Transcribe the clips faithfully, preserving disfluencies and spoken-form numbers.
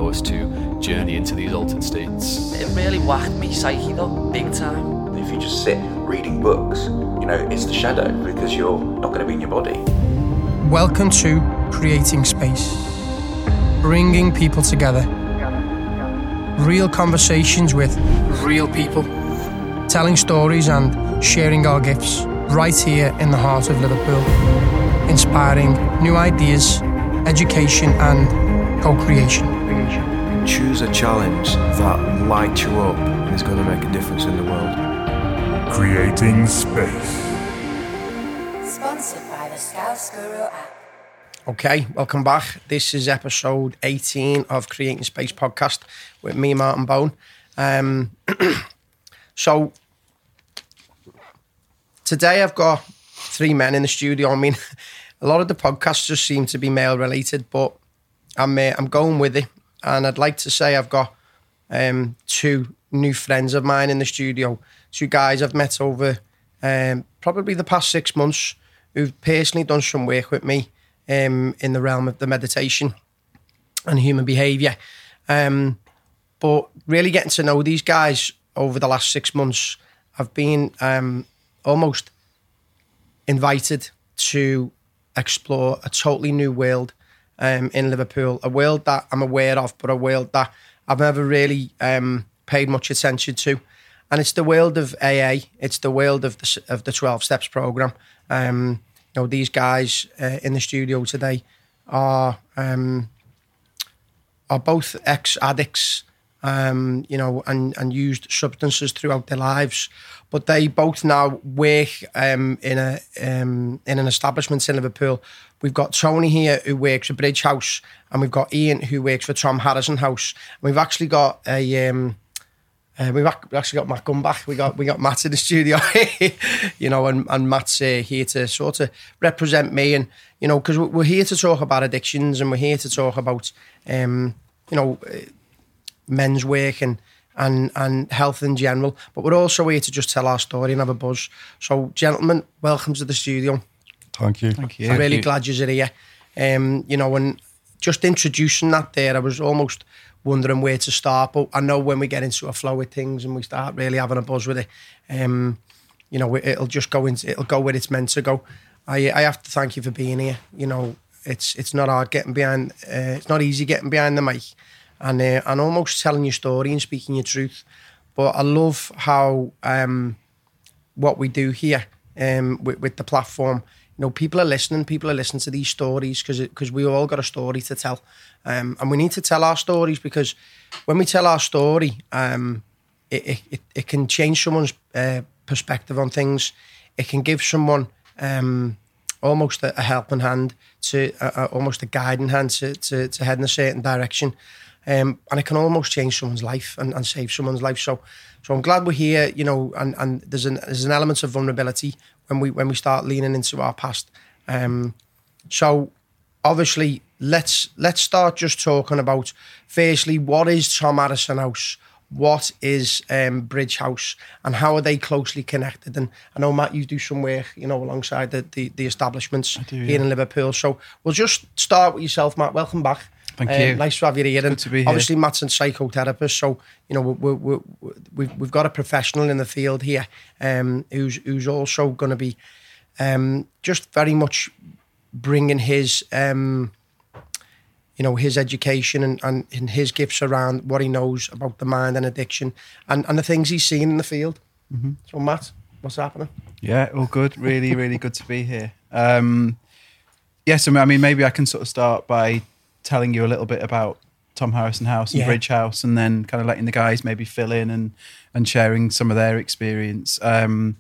allow us to journey into these altered states. It really whacked me psyche though, big time. If you just sit reading books, you know, it's the shadow because you're not going to be in your body. Welcome to Creating Space, bringing people together. Real conversations with real people, telling stories and sharing our gifts right here in the heart of Liverpool, inspiring new ideas, education and co-creation. Choose a challenge that lights you up and is going to make a difference in the world. Creating Space. Sponsored by the Scouse Guru app. Okay, welcome back. This is episode eighteen of Creating Space podcast with me, Martin Bone. Um, so today I've got three men in the studio. I mean, a lot of the podcasts just seem to be male related, but I'm uh, I'm going with it. And I'd like to say I've got um, two new friends of mine in the studio. Two guys I've met over um, probably the past six months who've personally done some work with me um, in the realm of the meditation and human behaviour. Um, but really getting to know these guys over the last six months, I've been um, almost invited to explore a totally new world um, in Liverpool, a world that I'm aware of, but a world that I've never really um, paid much attention to. And it's the world of A A. It's the world of the, of the twelve Steps program. Um, you know, these guys uh, in the studio today are um, are both ex-addicts, um, you know, and, and used substances throughout their lives. But they both now work um, in a um, in an establishment in Liverpool. We've got Tony here who works for Bridge House, and we've got Ian who works for Tom Harrison House. And we've actually got a um, uh, we've actually got Matt Gumbach. We got we got Matt in the studio, you know, and and Matt's uh, here to sort of represent me, and you know, because we're here to talk about addictions, and we're here to talk about um, you know, men's work and. And, and health in general, but we're also here to just tell our story and have a buzz. So, gentlemen, welcome to the studio. Thank you. Thank you. I'm really you. glad you're here. Um, you know, and just introducing that there, I was almost wondering where to start. But I know when we get into a flow with things and we start really having a buzz with it, um, you know, it'll just go into, it'll go where it's meant to go. I, I have to thank you for being here. You know, it's it's not hard getting behind. Uh, it's not easy getting behind the mic. And uh, and almost telling your story and speaking your truth. But I love how um, what we do here um, with, with the platform, you know, people are listening, people are listening to these stories because because we all got a story to tell. Um, and we need to tell our stories because when we tell our story, um, it, it, it can change someone's uh, perspective on things. It can give someone um, almost a, a helping hand, to a, a, almost a guiding hand to, to, to head in a certain direction. Um, and it can almost change someone's life and, and save someone's life. So, so I'm glad we're here. You know, and, and there's an there's an element of vulnerability when we when we start leaning into our past. Um, so, obviously, let's let's start just talking about firstly, what is Tom Harrison House? What is um, Bridge House, and how are they closely connected? And I know, Matt, you do some work, you know, alongside the the, the establishments do, here yeah. in Liverpool. So we'll just start with yourself, Matt. Welcome back. Thank um, you. Nice to have you here. And Good to be here. obviously, Matt's a psychotherapist, so you know we, we, we, we've we've got a professional in the field here, um, who's who's also going to be um, just very much bringing his um, you know his education and, and, and his gifts around what he knows about the mind and addiction and, and the things he's seen in the field. Mm-hmm. So, Matt, what's happening? Yeah, all good. Really, really good to be here. Um, yes, I mean, maybe I can sort of start by telling you a little bit about Tom Harrison House and Yeah. Bridge House, and then kind of letting the guys maybe fill in and and sharing some of their experience. Um,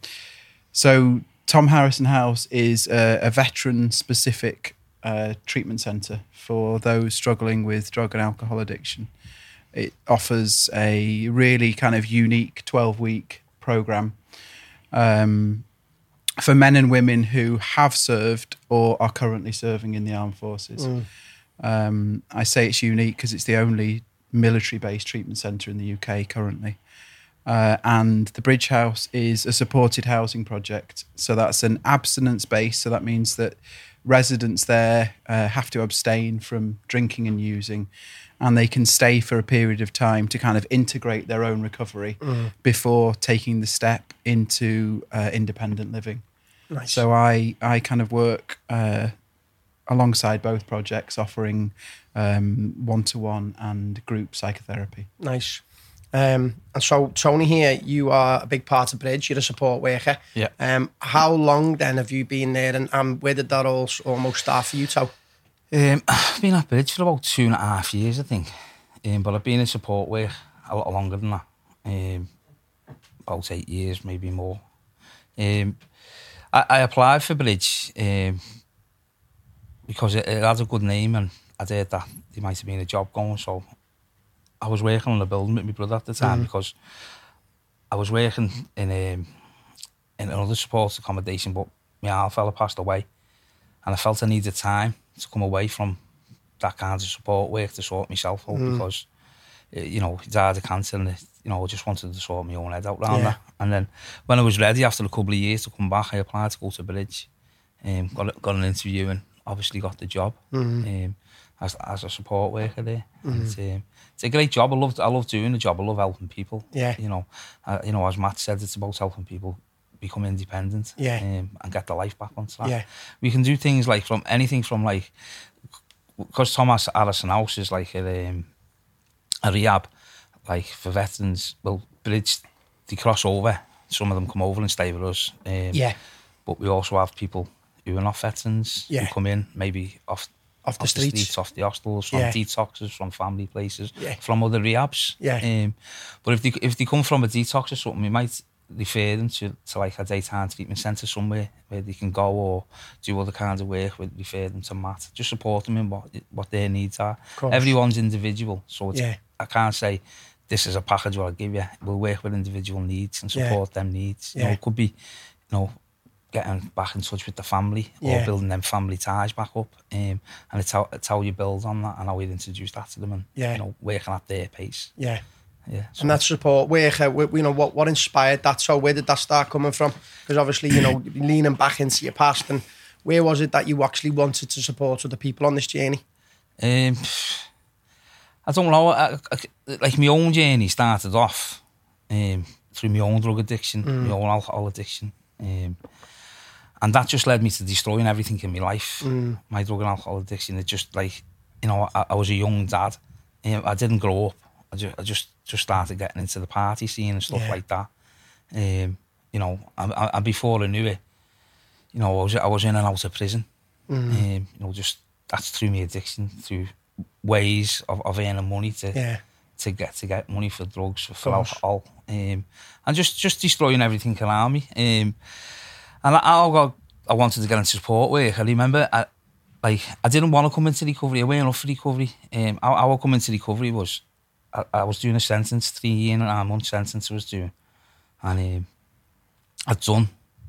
so Tom Harrison House is a, a veteran-specific uh, treatment centre for those struggling with drug and alcohol addiction. It offers a really kind of unique twelve-week programme um, for men and women who have served or are currently serving in the armed forces. Mm. Um, I say it's unique because it's the only military-based treatment centre in the U K currently. Uh, and the Bridge House is a supported housing project. So that's an abstinence base. So that means that residents there uh, have to abstain from drinking and using, and they can stay for a period of time to kind of integrate their own recovery mm. before taking the step into uh, independent living. Nice. So I, I kind of work uh, alongside both projects, offering um, one-to-one and group psychotherapy. Nice. Um, and so, Tony, here, you are a big part of Bridge. You're a support worker. Yeah. Um, how long then have you been there, and, and where did that all almost start for you, Tom? Um, I've been at Bridge for about two and a half years, I think. Um, but I've been in support work a lot longer than that. Um, about eight years, maybe more. Um, I, I applied for Bridge um, because it, it had a good name, and I heard that there might have been a job going, so I was working on a building with my brother at the time mm-hmm. because I was working in um, in another support accommodation, but my old fella passed away, and I felt I needed time to come away from that kind of support work to sort myself out mm. because, you know, he died of cancer, and, you know, I just wanted to sort my own head out around yeah. that. And then when I was ready after a couple of years to come back, I applied to go to Bridge, um, got, got an interview, and obviously got the job. Mm-hmm. um, As, as a support worker there, mm-hmm. and it's, um, it's a great job. I love I love doing the job. I love helping people. Yeah, you know, uh, you know, as Matt said, it's about helping people become independent. Yeah, um, and get their life back on track. Yeah, we can do things like from anything from like, because Thomas Harrison House is like a, um, a rehab, like for veterans. Well, Bridge, they cross over. Some of them come over and stay with us. Um, yeah, but we also have people who are not veterans yeah. who come in maybe off. Off the, off streets. the streets, off the hostels, from yeah. detoxes, from family places, yeah. from other rehabs. Yeah. Um, but if they if they come from a detox or something, we might refer them to, to like a daytime treatment centre somewhere where they can go or do other kinds of work. We refer them to Matt. Just support them in what what their needs are. Everyone's individual, so it's, yeah. I can't say this is a package what I'll give you. We'll work with individual needs and support yeah. them needs. Yeah. You know, it could be, you know, getting back in touch with the family yeah. or building them family ties back up, um, and it's how, it's how you build on that and how you introduce that to them, and yeah. you know, working at their pace. Yeah, yeah. So. And that support work, uh, you know, what what inspired that? So where did that start coming from? Because obviously, you know, leaning back into your past, and where was it that you actually wanted to support other people on this journey? Um, I don't know. I, I, like my own journey started off um, through my own drug addiction, mm. my own alcohol addiction. Um, And that just led me to destroying everything in my life. Mm. My drug and alcohol addiction. It just like, you know, I, I was a young dad. Um, I didn't grow up. I just, I just, just started getting into the party scene and stuff yeah. like that. Um, you know, and, and before I knew it, you know, I was, I was in and out of prison. Mm. Um, you know, just that's through my addiction, through ways of, of earning money to yeah. to get to get money for drugs, for, for alcohol, um, and just just destroying everything around me. Um, And I, I, I wanted to get into support work. I remember, I, like, I didn't want to come into recovery. I weren't up for recovery. Um, how, how I come into recovery was, I, I was doing a sentence, three year and a month sentence I was doing. And um, I'd done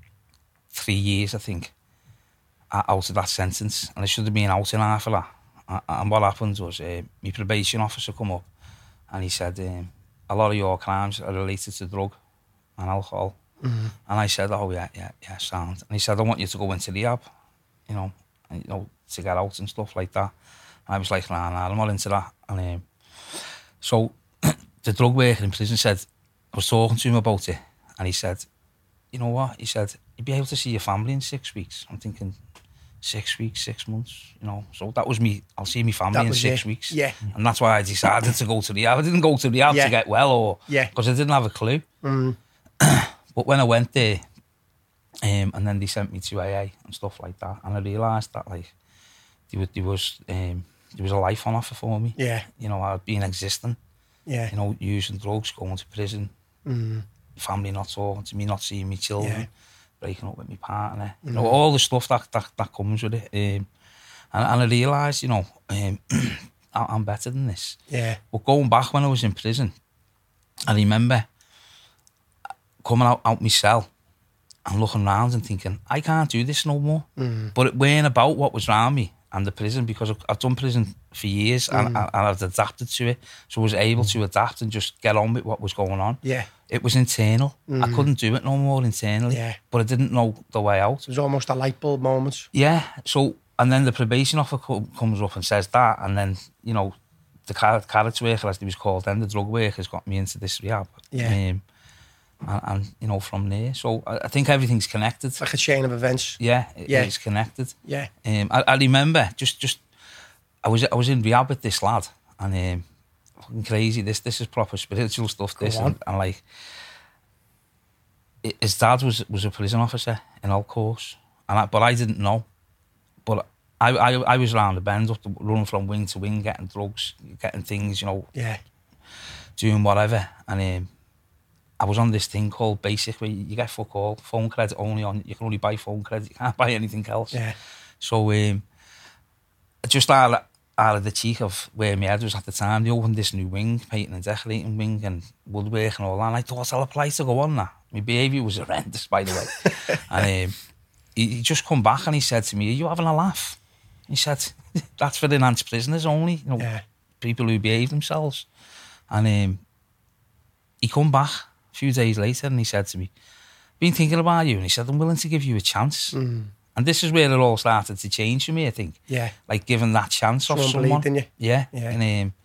three years, I think, out of that sentence. And I should have been out in half of that. And what happened was, uh, my probation officer come up and he said, um, a lot of your crimes are related to drug and alcohol. Mm-hmm. And I said, oh yeah, yeah, yeah, sound. And he said, I want you to go into rehab, you know, and, you know, to get out and stuff like that. And I was like, nah, nah, I'm not into that. And um, so the drug worker in prison said, I was talking to him about it, and he said, you know what? He said, you'll be able to see your family in six weeks. I'm thinking, six weeks, six months, you know. So that was me. I'll see my family in six it. weeks. Yeah. And that's why I decided to go to rehab. I didn't go to rehab yeah. to get well, or yeah, because I didn't have a clue. Mm. But when I went there, um, and then they sent me to A A and stuff like that, and I realised that like there was there was, um, there was a life on offer for me. Yeah, you know, I'd been existing. Yeah, you know, using drugs, going to prison, mm. family not talking to me, not seeing me children, yeah. breaking up with my partner. Mm. You know, all the stuff that that, that comes with it. Um, and, and I realised, you know, um, I'm better than this. Yeah. But going back when I was in prison, I remember coming out, out my cell and looking around and thinking, I can't do this no more. Mm. But it weren't about what was around me. and the prison, because I've, I've done prison for years and, and, and I've adapted to it, so I was able to adapt and just get on with what was going on. Yeah. It was internal. I couldn't do it no more internally. Yeah. But I didn't know the way out. It was almost a light bulb moment. Yeah. So, and then the probation officer co- comes up and says that, and then, you know, the char- character worker, as he was called then, the drug worker, has got me into this rehab. Yeah. Um, and, and, you know, from there. So I, I think everything's connected. It's like a chain of events. Yeah, it, Yeah. it's connected. Yeah. Um, I, I remember just, just I was I was in rehab with this lad, and um, fucking crazy. This this is proper spiritual stuff. This Go on. and, and like, i- his dad was was a prison officer in Old Course, and I, but I didn't know. But I, I I was around the bend, up the, running from wing to wing, getting drugs, getting things, you know, Yeah. doing whatever, and um, I was on this thing called Basic, where you get fuck all, phone credit only on, you can only buy phone credit, you can't buy anything else. Yeah. So um, just out of, out of the cheek of where my head was at the time, they opened this new wing, painting and decorating wing and woodwork and all that, and I thought I'll apply to go on that. My behaviour was horrendous, by the way. and um, he, he just come back and he said to me, "Are you having a laugh?" He said, "That's for enhanced prisoners only, you know, Yeah. people who behave themselves." And um, he come back a few days later and he said to me, "Been thinking about you," and he said, "I'm willing to give you a chance." Mm. And this is where it all started to change for me, I think. Yeah. Like giving that chance of Someone someone. believed in you. Yeah. Yeah. And um,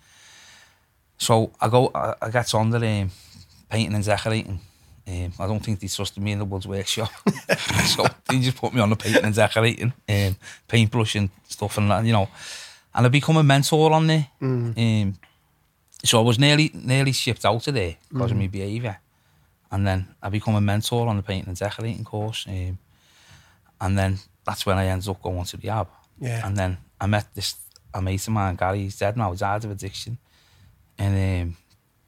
so I go, I, I get under um, painting and decorating. Um, I don't think they trusted me in the Woods workshop. So they just put me on the painting and decorating, um, paintbrush and stuff, and that, you know. And I become a mentor on there. Mm. Um, so I was nearly nearly shipped out of there because Mm. of my behaviour. And then I become a mentor on the painting and decorating course. Um, and then that's when I ended up going to the rehab. Yeah. And then I met this a mate of mine, Gary. He's dead now. He died of addiction. And um,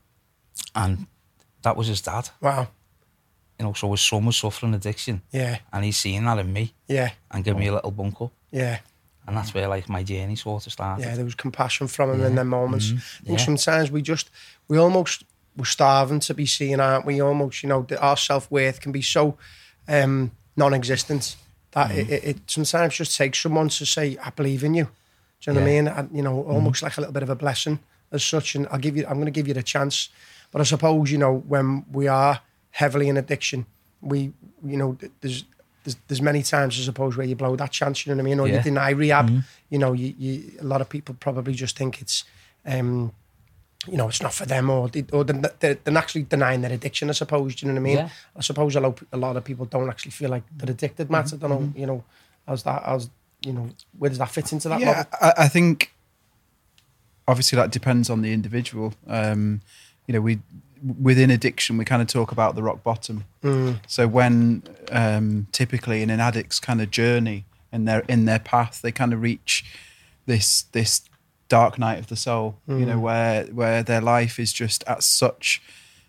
and that was his dad. Wow. You know, so his son was suffering addiction. Yeah. And he's seen that in me. Yeah. And gave me a little bunk up. Yeah. And that's where like my journey sort of started. Yeah, there was compassion from him Yeah. in them moments. Mhm. I think Yeah. sometimes we just, we almost, we're starving to be seen, aren't we? Almost, you know, that our self-worth can be so um, non-existent that it, it, it sometimes just takes someone to say, "I believe in you." Do you know what I Yeah. mean? And, you know, almost like a little bit of a blessing as such. And I'll give you, I'm going to give you the chance. But I suppose, you know, when we are heavily in addiction, we, you know, there's, There's, there's many times, I suppose, where you blow that chance, you know what I mean? Or Yeah. you deny rehab. Mm-hmm. You know, you, you, a lot of people probably just think it's, um, you know, it's not for them, or, they, or they're, they're, they're actually denying their addiction, I suppose. Do you know what I mean? Yeah. I suppose a lot, a lot of people don't actually feel like they're addicted, Matt. I don't know, you know, how's that, how's, you know, where does that fit into that Yeah, model? I, I think obviously that depends on the individual. Um, you know, we within addiction we kind of talk about the rock bottom. Mm. So when um, typically in an addict's kind of journey in their in their path, they kind of reach this this dark night of the soul. You know, where where their life is just at such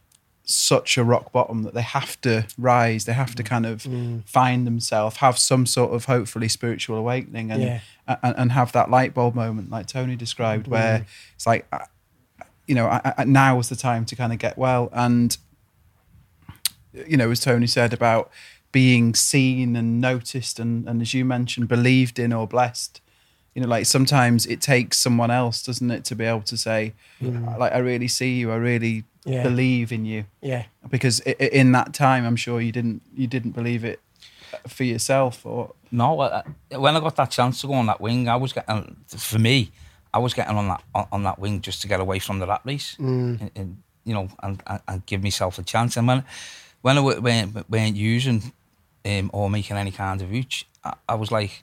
such a rock bottom that they have to rise, they have to kind of find themselves, have some sort of hopefully spiritual awakening, and Yeah. and, and have that light bulb moment like Tony described, where it's like, uh, you know, I, I, now is the time to kind of get well. And, you know, as Tony said about being seen and noticed and, and as you mentioned, believed in or blessed, you know, like sometimes it takes someone else, doesn't it, to be able to say, like, I really see you, I really Yeah. believe in you. Yeah. Because i- i- in that time, I'm sure you didn't you didn't believe it for yourself, or No, I, I- when I got that chance to go on that wing, I was getting, for me, I was getting on that on, on that wing just to get away from the rat race, and, and, you know, and, and, and give myself a chance. And when when I w- weren't, weren't using um, or making any kind of reach, I, I was like,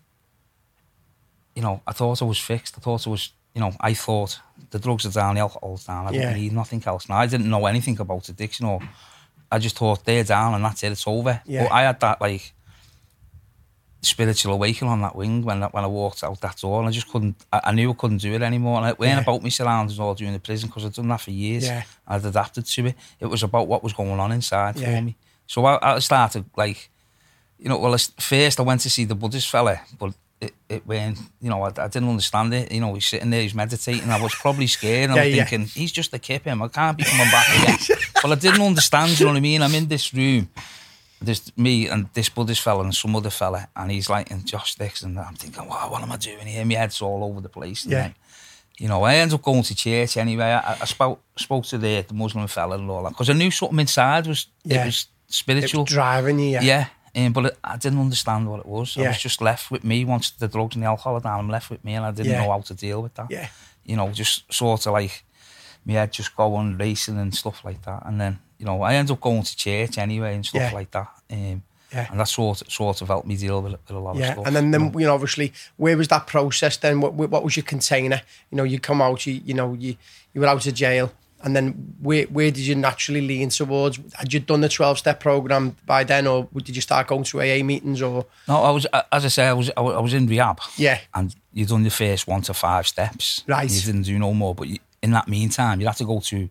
you know, I thought I was fixed. I thought I was, you know, I thought the drugs are down, the alcohol's down. I Yeah. didn't need nothing else. Now I didn't know anything about addiction, or I just thought they're down and that's it. It's over. Yeah. But I had that like spiritual awakening on that wing when when I walked out that door, and I just couldn't. I, I knew I couldn't do it anymore. And it weren't Yeah. about me surroundings all during the prison, because I'd done that for years. Yeah. I'd adapted to it. It was about what was going on inside Yeah. for me. So I, I started like, you know, well, I, first I went to see the Buddhist fella, but it, it went, you know, I, I didn't understand it. You know, he's sitting there, he's meditating. I was probably scared, and Yeah, I was yeah. thinking, he's just a kip him. I can't be coming back again. But I didn't understand. You know what I mean? I'm in this room. there's me and this Buddhist fella and some other fella, and he's like, and Josh Dix, and I'm thinking, wow, what am I doing here? My head's all over the place. And Yeah. then, you know, I ended up going to church anyway. I, I spoke spoke to the, the Muslim fella and all that, because I knew something inside was, Yeah. it was spiritual. It was driving you, yeah. Yeah, um, but it, I didn't understand what it was. I Yeah. was just left with me. Once the drugs and the alcohol were down, I'm left with me, and I didn't Yeah. know how to deal with that. Yeah. You know, just sort of like, my head just going racing and stuff like that. And then, you know, I ended up going to church anyway and stuff Yeah. like that. Um, Yeah. And that sort of, sort of helped me deal with, with a lot Yeah, of stuff. and then, then you know. you know, obviously, where was that process then? What, what was your container? You know, you come out, you you know, you you were out of jail, and then where where did you naturally lean towards? Had you done the twelve-step program by then, or did you start going to A A meetings? Or No, I was, as I say, I was I was I was in rehab. Yeah. And you done your first one to five steps. Right. You didn't do no more. But you, in that meantime, you had to go to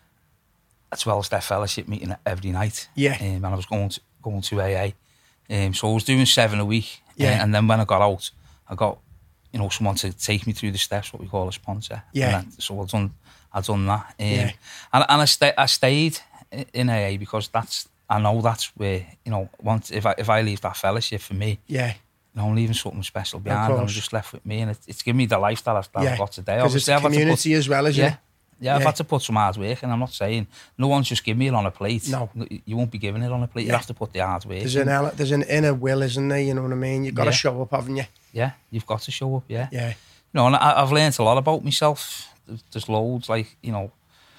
a twelve-step fellowship meeting every night. Yeah. Um, and I was going to going to A A. Um, so I was doing seven a week. Yeah. Uh, and then when I got out, I got, you know, someone to take me through the steps, what we call a sponsor. Yeah. And then, so I done I done that. Um, Yeah. And and I stay, I stayed in A A because that's I know that's where, you know, once if I if I leave that fellowship, for me, yeah, you know, I'm leaving something special behind, and I'm course. just left with me, and it, it's given me the life that I've, that yeah, I've got today. because it's Obviously, a I've had to community put- as well, isn't yeah, it? yeah, I've Yeah. had to put some hard work, and I'm not saying no one's just give me it on a plate. No. You won't be giving it on a plate. You Yeah. have to put the hard work. There's in. an ele- there's an inner will, isn't there? You know what I mean? You've got to Yeah. show up, haven't you? Yeah, you've got to show up. Yeah, Yeah, you know, and I, I've learned a lot about myself. There's- There's loads, like, you know,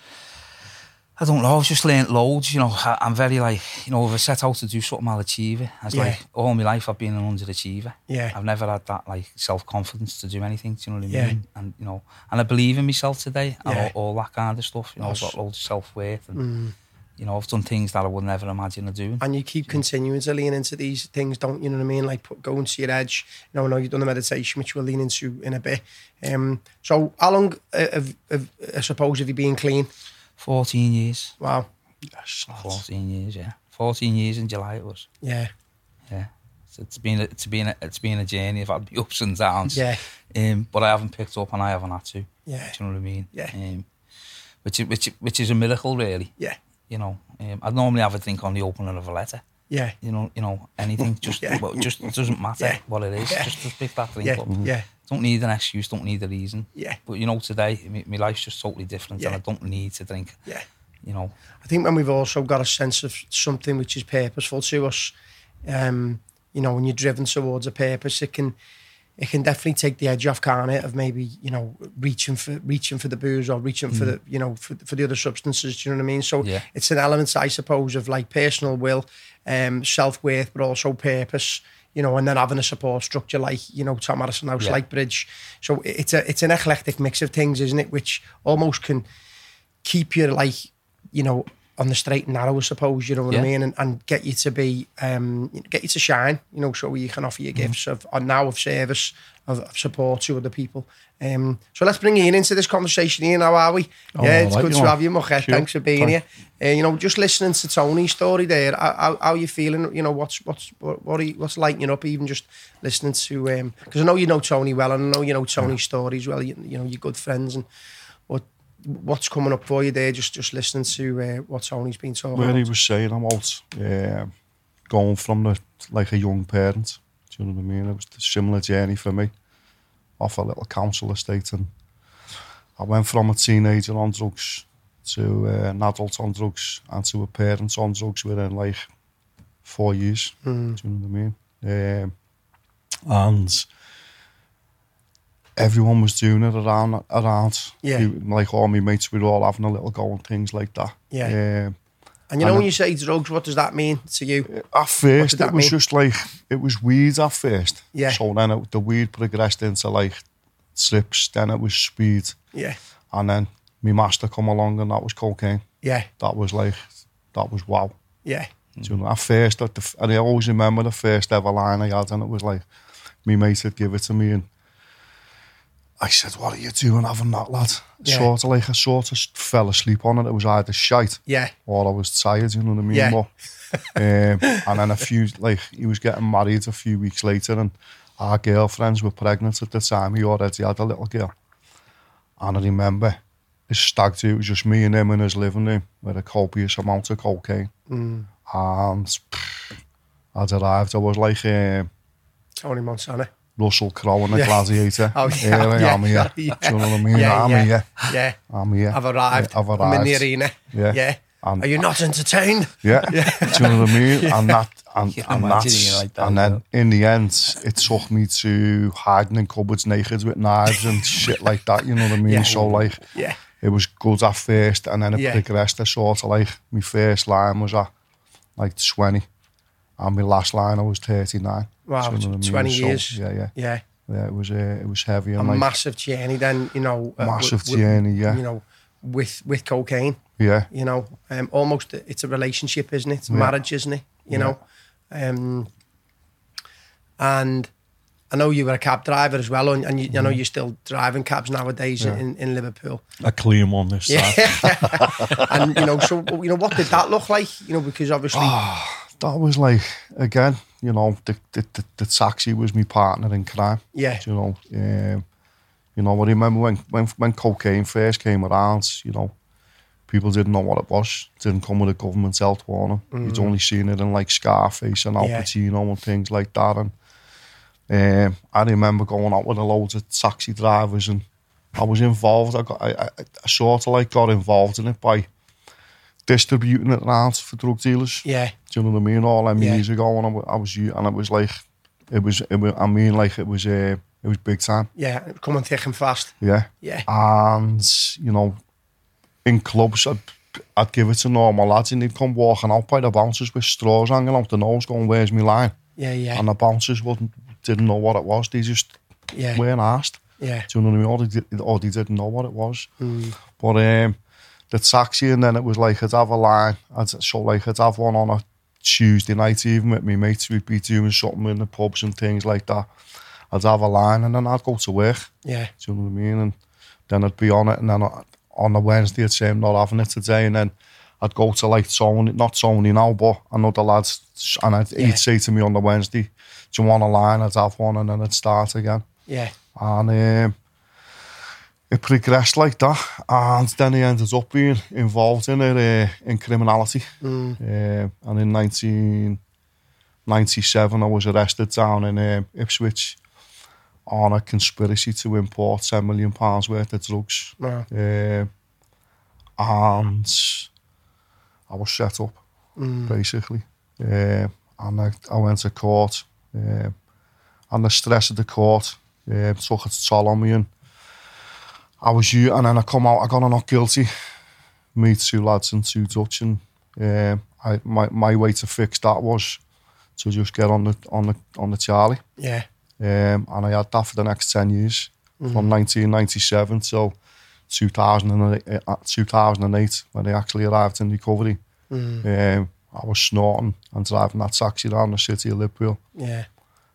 I don't know, I've just learned loads, you know. I, I'm very like, you know, if I set out to do something, I'll achieve it. It's Yeah. like, all my life I've been an underachiever. Yeah. I've never had that, like, self-confidence to do anything, do you know what I Yeah. mean? And, you know, and I believe in myself today, and Yeah. all, all that kind of stuff. You know, I've got loads of self-worth, and, you know, I've done things that I would never imagine of doing. and you keep continuing to lean into these things, don't you know what I mean? Like put, going to your edge. You know, I know you've done the meditation, which we'll lean into in a bit. Um, so how long, uh, have, have, I suppose, have you been clean? fourteen years. Wow. fourteen years, yeah. fourteen years in July it was. Yeah. Yeah. So it's been a, it's been a, it's been a journey. I've had the ups and downs. Yeah. Um, but I haven't picked up, and I haven't had to. Yeah. Do you know what I mean? Yeah. Um, which is- which which is a miracle, really. Yeah. You know, um, I'd normally have a drink on the opening of a letter. Yeah. You know, you know, anything. Just Yeah. well, just it doesn't matter Yeah. what it is. Yeah. Just just pick that drink Yeah. up. Yeah. Don't need an excuse. Don't need a reason. Yeah. But you know, today my, my life's just totally different, Yeah. and I don't need to drink. Yeah. You know. I think when we've also got a sense of something which is purposeful to us, um, you know, when you're driven towards a purpose, it can it can definitely take the edge off, can't it? Of maybe, you know, reaching for reaching for the booze or reaching for the, you know, for, for the other substances. Do you know what I mean? So Yeah. it's an element, I suppose, of like personal will, um, self worth, but also purpose. You know, and then having a support structure like, you know, Tom Harrison House, Yeah. like Bridge. So it's a it's an eclectic mix of things, isn't it? Which almost can keep you like, you know, on the straight and narrow, I suppose, you know what I Yeah. mean, and, and get you to be, um, get you to shine, you know, so you can offer your gifts of, of now of service, of, of support to other people. Um, so let's bring Ian into this conversation. Ian, how are we? Oh, yeah, it's all right, good you to know. have you, Muchet. Sure. Thanks for being Thank- here. Uh, you know, just listening to Tony's story there, how, how, how are you feeling? You know, what's what's what, what are you, what's lighting you up? Even just listening to, because I know you know Tony well, and I know you know Tony's stories well. You, you know, you're good friends, and what what's coming up for you there? Just just listening to uh, what Tony's been talking Where about. he was saying about uh, going from the like a young parent. Do you know what I mean? It was a similar journey for me, off a little council estate, and I went from a teenager on drugs to uh, an adult on drugs and to a parent on drugs within like four years. Mm. Do you know what I mean? Um, and everyone was doing it around, around. Yeah. You- like all my mates, we were all having a little go and things like that. Yeah. Um, And you know, And when then- you say drugs, what does that mean to you? At first, did that it was mean? just like, it was weed at first. Yeah. So then it, the weed progressed into like slips, then it was speed. Yeah, And then my master come along and that was cocaine. yeah, That was like, that was wow. yeah, Do you know, at first, at the, f- and I always remember the first ever line I had, and it was like, my mate had give it to me, and I said, what are you doing having that, lad? Yeah. Sort of like, I sort of fell asleep on it. It was either shite yeah, or I was tired, you know what I mean? Yeah. But, um, and then a few, like, he was getting married a few weeks later, and our girlfriends were pregnant at the time. He already had a little girl. And I remember his stag do, it was just me and him in his living room with a copious amount of cocaine. Mm. And pff, I'd arrived. I was like uh, Tony Montana. Russell Crowe and the Yeah. Gladiator. Oh, yeah, Here I yeah, am here. yeah. Do you know what I mean? Yeah, I'm yeah, here. yeah. I'm here. I've arrived. Yeah, I've I'm in the arrived. arena. Yeah. Yeah. And- Are you not entertained? Yeah. Do you know what I mean? And that, and, Yeah, and imagining that's, it like that, and then yeah. in the end, it took me to hiding in cupboards naked with knives and shit like that. You know what I mean? Yeah. So like, Yeah. it was good at first, and then it Yeah. progressed. I sort of like my first line was at like twenty, and my last line I was thirty-nine. Wow, Do you know what I mean? twenty So, years. Yeah, yeah, Yeah. yeah. It was uh, it was heavy A and like massive journey then, you know. uh, massive with- with- journey. Yeah, You know, with with cocaine, yeah, you know, um, almost it's a relationship, isn't it? It's Yeah. marriage, isn't it? You Yeah. know, um, and I know you were a cab driver as well, and, and you, I know you're still driving cabs nowadays Mm-hmm. Yeah. in, in Liverpool. I claim on this side. Yeah, and you know, so you know, what did that look like? You know, because obviously, That was like again, you know, the the, the, the taxi was my partner in crime. yeah, You know, um, you know. I remember when when when cocaine first came around. You know, people didn't know what it was. It didn't come with a government health warning. You'd only seen it in like Scarface and Al Yeah. Pacino and things like that. And um, I remember going out with a load of taxi drivers, and I was involved. I got, I, I, I sort of like got involved in it by distributing it around for drug dealers. yeah, Do you know what I mean? All them Yeah. years ago, and I, wa- I was, u- and it was like, it was, it was. I mean, like it was, uh, it was big time. yeah, coming thick and fast. Yeah. Yeah, And you know, in clubs, I'd, I'd give it to normal lads, and they'd come walking out by the bouncers with straws hanging out the nose, going, "Where's my line?" yeah, yeah, And the bouncers wouldn't, didn't know what it was. They just yeah, weren't asked. yeah, Do you know what I mean? Or they, did, or they didn't know what it was. Mm. But um, the taxi, and then it was like I'd have a line. I'd, so like I'd have one on a Tuesday night, even with my mates. We'd be doing something in the pubs and things like that. I'd have a line, and then I'd go to work. yeah, Do you know what I mean? And then I'd be on it, and then on the Wednesday I'd say I'm not having it today, and then I'd go to like Tony, not Tony now, but another lads, and I'd, Yeah. he'd say to me on the Wednesday, "Do you want a line?" I'd have one, and then I'd start again. yeah, And um, it progressed like that, and then he ended up being involved in it uh, in criminality. Mm. Uh, and in nineteen ninety-seven, I was arrested down in um, Ipswich on a conspiracy to import ten million pounds worth of drugs. Wow. Uh, and I was set up, Mm. basically. Uh, and I, I went to court, uh, and the stress of the court uh, took its toll on me. And I was you, and then I come out, I got a not guilty. Me, two lads, and two Dutch. And uh, I, my my way to fix that was to just get on the on the on the Charlie. yeah, Um, and I had that for the next ten years, from nineteen ninety-seven till two thousand eight, uh, two thousand eight, when they actually arrived in recovery. Mm. Um, I was snorting and driving that taxi around the city of Liverpool. yeah,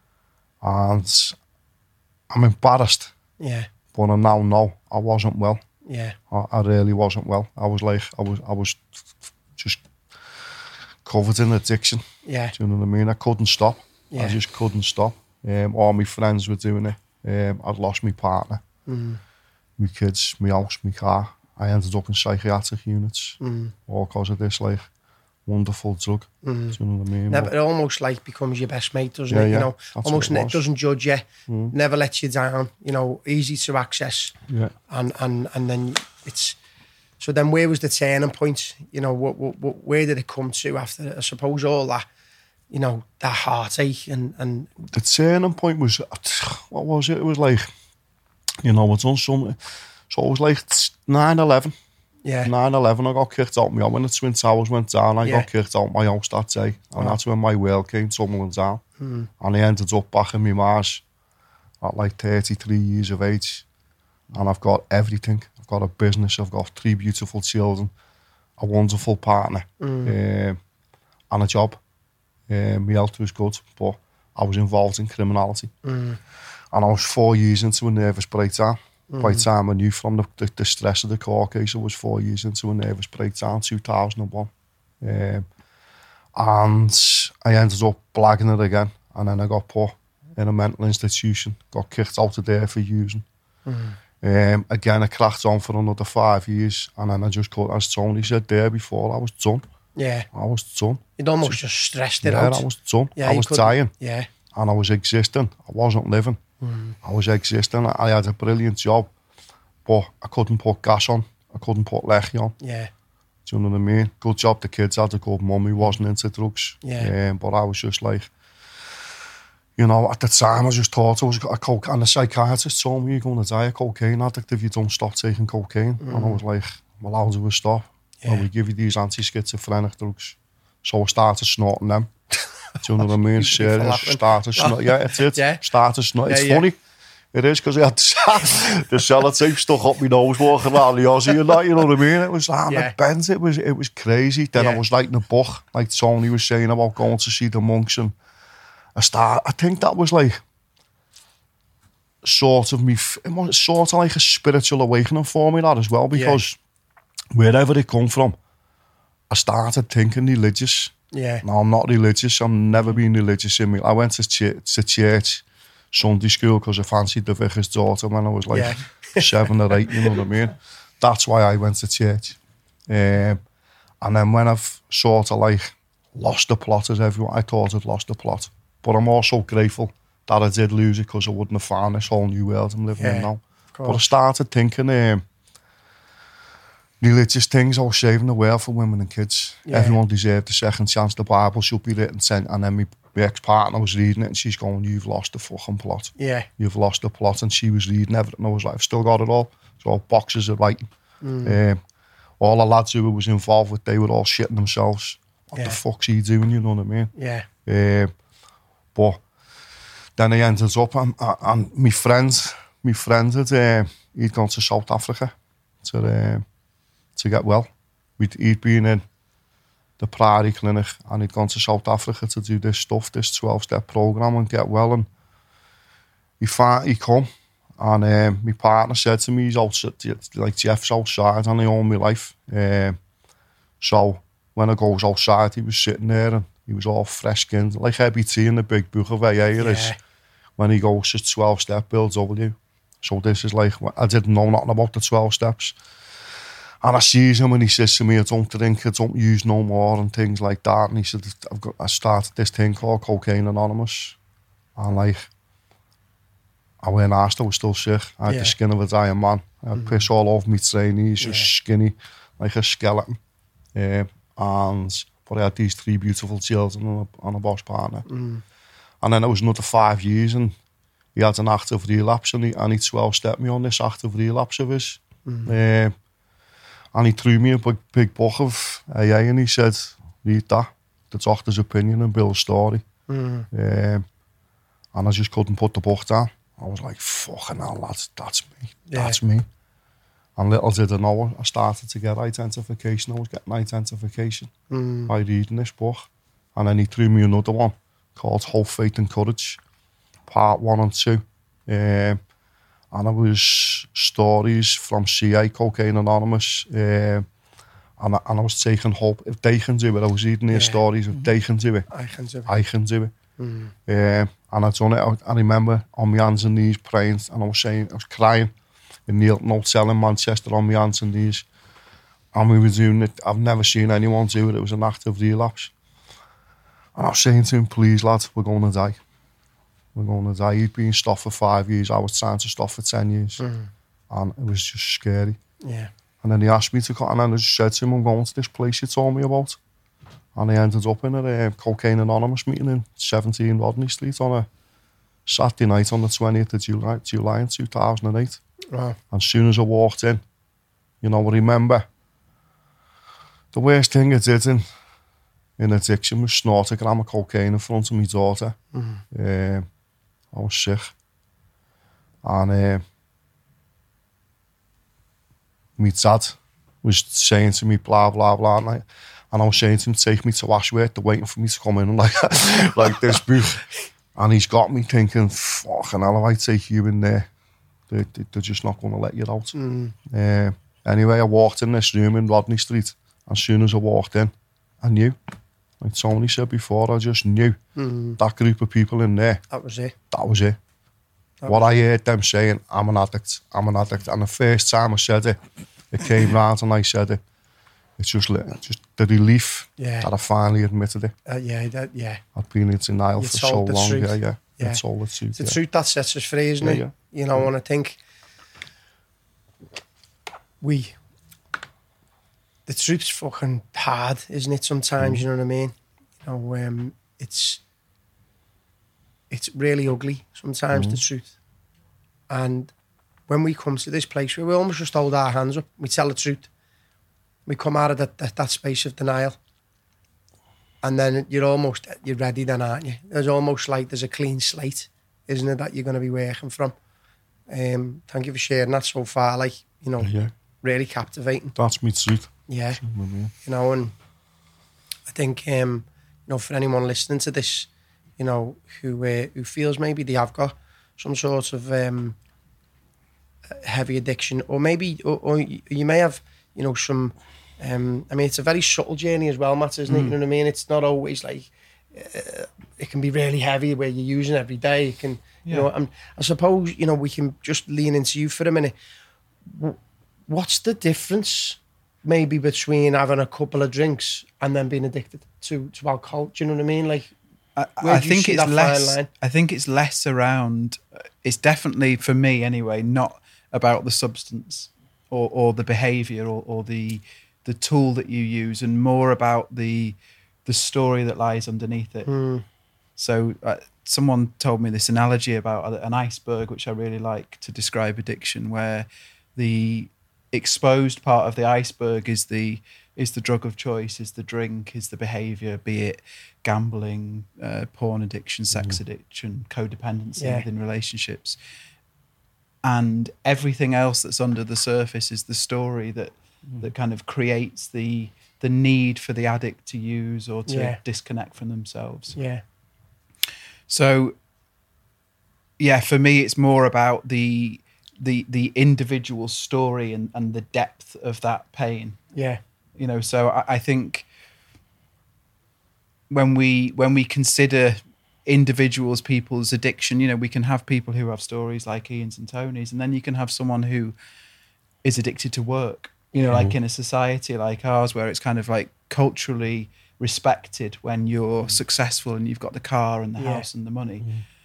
And I'm embarrassed, yeah, but I now know I wasn't well. yeah, I, I really wasn't well. I was like, I was, I was just covered in addiction. yeah, Do you know what I mean? I couldn't stop. Yeah. I just couldn't stop. Um, all my friends were doing it. Um, I'd lost my partner, Mm. my kids, my house, my car. I ended up in psychiatric units, Mm. all because of this like wonderful drug. Mm. Do you know what I mean? Never, But- it almost like becomes your best mate, doesn't Yeah, it? yeah, You know, that's almost what it ne- was. doesn't judge you, Mm. never lets you down. You know, easy to access, yeah. and and and then it's. So then, where was the turning point? You know, what, what, what where did it come to after? I suppose all that, you know, that heartache and and The turning point was, what was it? It was like, you know, it's done something. So it was like nine eleven. yeah, nine eleven, I got kicked out my house. When the Twin Towers went down, I Yeah. got kicked out my house that day. And Wow. that's when my world came tumbling down. Mm. And I ended up back in my marsh at like thirty-three years of age. And I've got everything. I've got a business. I've got three beautiful children, a wonderful partner, um, and a job. Um, my health was good, but I was involved in criminality. Mm. And I was four years into a nervous breakdown. By the time I knew from the, the, the stress of the court case, I was four years into a nervous breakdown, two thousand one. Um, and I ended up blagging it again. And then I got put in a mental institution, got kicked out of there for using. Um, again, I cracked on for another five years. And then I just cut, as Tony said there before, I was done. Yeah. I was done. You'd almost just stressed it yeah, out. I was done. Yeah, I you was couldn't- dying. Yeah. And I was existing. I wasn't living. Mm. I was existing. I had a brilliant job, but I couldn't put gas on. I couldn't put lechi on. Yeah. Do you know what I mean? Good job the kids had a good mum who wasn't into drugs. Yeah. Um, but I was just like, you know, at the time I was just thought I was a coke, and the psychiatrist told me you're going to die a cocaine addict if you don't stop taking cocaine. Mm. And I was like, well, how do we stop? Yeah. Well, we give you these anti-schizophrenic drugs. So I started snorting them. Do you know what I mean? Serious. laughing. Started snorting. Yeah, it's it. Yeah. Started snorting. It's Yeah, yeah. funny. It is, because I had the, the sellotape stuck up my nose walking around the Aussie and that, you know what I mean? It was like, Yeah. bent, it was, it was crazy. Then I Yeah. was writing a book, like Tony was saying about going to see the monks, and I start. I think that was like sort of me, it was sort of like a spiritual awakening for me, that as well, because wherever it come from, I started thinking religious. Yeah. No, I'm not religious. I've never been religious in me. I went to, ch- to church, Sunday school, because I fancied the vicar's daughter when I was like Yeah. seven or eight, you know what I mean? That's why I went to church. Um, and then when I've sort of like lost the plot, as everyone, I thought I'd lost the plot. But I'm also grateful that I did lose it, because I wouldn't have found this whole new world I'm living Yeah, in now. of course. But I started thinking um, religious things. I was saving the world for women and kids. Yeah. Everyone deserved a second chance. The Bible should be written. Sent, and then my, my ex-partner was reading it, and she's going, "You've lost the fucking plot. Yeah. You've lost the plot." And she was reading everything. I was like, "I've still got it all." So boxes of writing. Um, all the lads who I was involved with, they were all shitting themselves. What Yeah. the fuck's he doing? You know what I mean? Yeah. Um, but then I ended up, and, and my friend, my friend had uh, he'd gone to South Africa to uh, to get well. We'd, he'd been in the Prairie Clinic, and he'd gone to South Africa to do this stuff, this twelve-step program, and get well. And he found, he come, and um, my partner said to me, he's outside, like Jeff's outside, and I own my life. Um, so when I goes outside, he was sitting there, and he was all fresh skinned, like Heavy T in the big book of A A is. Yeah. When he goes to twelve step Bill W. So this is like, I didn't know nothing about the twelve steps. And I sees him, and he says to me, I don't drink, I don't use no more, and things like that. And he said, I've got, I started this thing called Cocaine Anonymous. And like, I went asked, I was still sick. I had Yeah. the skin of a dying man. I had piss all over my trainees, just Yeah. skinny, like a skeleton. Um, and, but I had these three beautiful children and a, and a boss partner. Mm. And then it was another five years, and he had an active relapse, and he, and he twelve-stepped me on this active relapse of his. Mm. Um, and he threw me a big, big book of A A, and he said, read that, the doctor's opinion and Bill's story. Mm. Um, and I just couldn't put the book down. I was like, fucking hell, that's, that's me. Yeah. That's me. And little did I know, I started to get identification. I was getting identification Mm. by reading this book. And then he threw me another one called Hope, Faith and Courage, part one and two. Um, and it was stories from C A, Cocaine Anonymous. Um, and, I, and I was taking hope, if they can do it, I was reading their Yeah. stories, if they can do it, I can do it. I can do it. Mm. Um, and I done it. I, I remember on my hands and knees praying, and I was saying, I was crying in Neilton Hotel in Manchester on my hands and knees. And we were doing it. I've never seen anyone do it. It was an active relapse. And I was saying to him, please, lad, we're going to die. We're going to die. He'd been stopped for five years. I was trying to stop for ten years. Mm. And it was just scary. Yeah. And then he asked me to come, and then I just said to him, I'm going to this place you told me about. And I ended up in a uh, Cocaine Anonymous meeting in seventeen Rodney Street on a Saturday night on the twentieth of July, July in two thousand eight. Wow. And as soon as I walked in, you know, I remember the worst thing I did in, in addiction was snort a gram of cocaine in front of my daughter. Mm. Um, I was sick. And uh, my dad was saying to me, blah, blah, blah. And I, and I was saying to him, take me to Ashworth. They're waiting for me to come in and like, like this book. And he's got me thinking, fucking hell, if I take you in there, they, they, they're just not going to let you out. Mm. Uh, anyway, I walked in this room in Rodney Street. As soon as I walked in, I knew. Like Tony said before, I just knew Mm. that group of people in there, That was it. that was it. That What I heard them saying, I'm an addict, I'm an addict. And the first time I said it, it came round and I said it. it's just like, just the relief Yeah. that I finally admitted it. Uh, yeah, that, yeah. I'd been in denial You for so told the long. truth. Yeah, yeah. Yeah. It's all the truth. It's the yeah. truth that sets us free, isn't Yeah, it? yeah. You know, and I think we, the truth's fucking hard, isn't it? Sometimes, Mm. you know what I mean? You know, um, it's it's really ugly sometimes, the Mm. truth. And when we come to this place where we almost just hold our hands up, we tell the truth. We come out of that, that, that space of denial. And then you're almost, you're ready then, aren't you? There's almost like there's a clean slate, isn't it, that you're going to be working from. Um, thank you for sharing that so far. Like, you know, Yeah. really captivating. That's my truth. Yeah. Mm-hmm. You know, and I think, um, you know, for anyone listening to this, you know, who uh, who feels maybe they have got some sort of um, heavy addiction, or maybe, or, or you may have, you know, some, um, I mean, it's a very subtle journey as well, Matt, isn't it? Mm. You know what I mean? It's not always like, uh, it can be really heavy where you're using every day. It can, you Yeah. know, and I suppose, you know, we can just lean into you for a minute. W- What's the difference maybe between having a couple of drinks and then being addicted to, to alcohol? Do you know what I mean? Like, I, where I do you think see it's that fine less. line? I think it's less around. It's definitely for me anyway, not about the substance or, or the behaviour or, or the the tool that you use, and more about the the story that lies underneath it. Mm. So uh, someone told me this analogy about an iceberg, which I really like to describe addiction, where the exposed part of the iceberg is the is the drug of choice, is the drink, is the behaviour, be it gambling, uh, porn addiction, sex addiction, codependency Yeah. within relationships. And everything else that's under the surface is the story that that kind of creates the the need for the addict to use or to Yeah. disconnect from themselves. Yeah. So, yeah, for me, it's more about the the the individual story and, and the depth of that pain. Yeah. You know, so I, I think when we when we consider individuals, people's addiction, you know, we can have people who have stories like Ian's and Tony's, and then you can have someone who is addicted to work. You know, like in a society like ours, where it's kind of like culturally respected when you're successful and you've got the car and the Yeah. house and the money.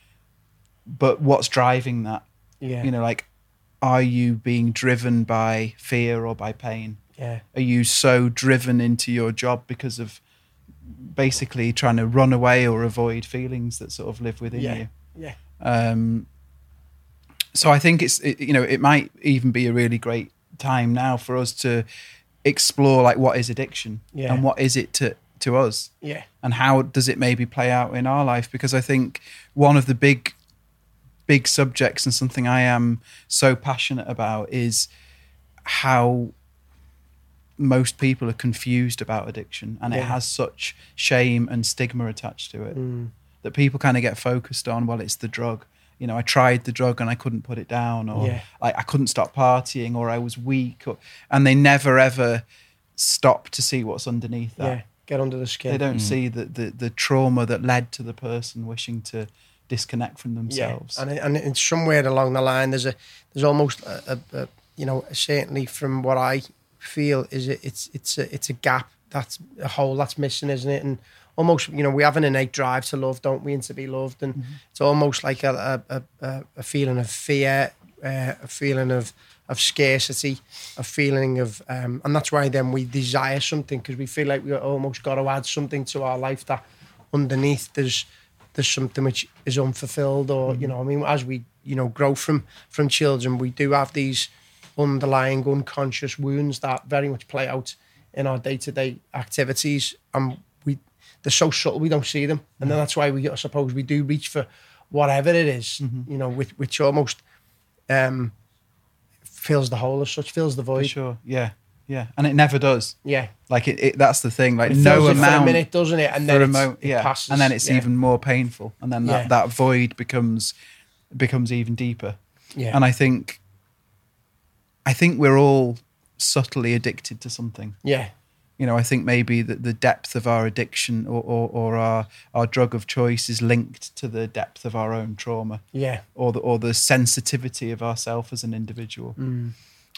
But what's driving that? Yeah. You know, like, are you being driven by fear or by pain? Yeah. Are you so driven into your job because of basically trying to run away or avoid feelings that sort of live within Yeah. you? Yeah. Um, so I think it's, it, you know, it might even be a really great time now for us to explore like what is addiction Yeah. and what is it to, to us, Yeah. and how does it maybe play out in our life? Because I think one of the big, big subjects and something I am so passionate about is how most people are confused about addiction, and it Yeah. has such shame and stigma attached to it Mm. that people kind of get focused on, well, it's the drug. You know, I tried the drug and I couldn't put it down, or Yeah. I, I couldn't stop partying, or I was weak, or, and they never ever stop to see what's underneath that. Yeah. Get under the skin. They don't see the, the, the trauma that led to the person wishing to disconnect from Yeah. themselves. And, it- and it's somewhere along the line, there's a, there's almost a, a, a you know, certainly from what I feel is it, it's, it's a, it's a gap, that's a hole that's missing, isn't it? And almost, you know, we have an innate drive to love, don't we, and to be loved. And Mm-hmm. it's almost like a, a, a, a feeling of fear, uh, a feeling of, of scarcity, a feeling of, um, and that's why then we desire something, because we feel like we almost got to add something to our life that underneath there's there's something which is unfulfilled, or, you know, I mean, as we, you know, grow from from children, we do have these underlying unconscious wounds that very much play out in our day-to-day activities, and we they're so subtle we don't see them, and then that's why we, I suppose, we do reach for whatever it is, you know, which, which almost um, fills the hole as such, fills the For void. sure, yeah, yeah, and it never does. Yeah, Like it, it that's the thing. Like it no fills it amount for a minute, doesn't it? And then for a it's, mo- it yeah, passes. and then it's yeah. even more painful, and then that, Yeah. that void becomes becomes even deeper. Yeah. And I think, I think we're all subtly addicted to something. yeah, You know, I think maybe the, the depth of our addiction or, or, or our our drug of choice is linked to the depth of our own trauma, yeah, or the or the sensitivity of ourself as an individual. Mm.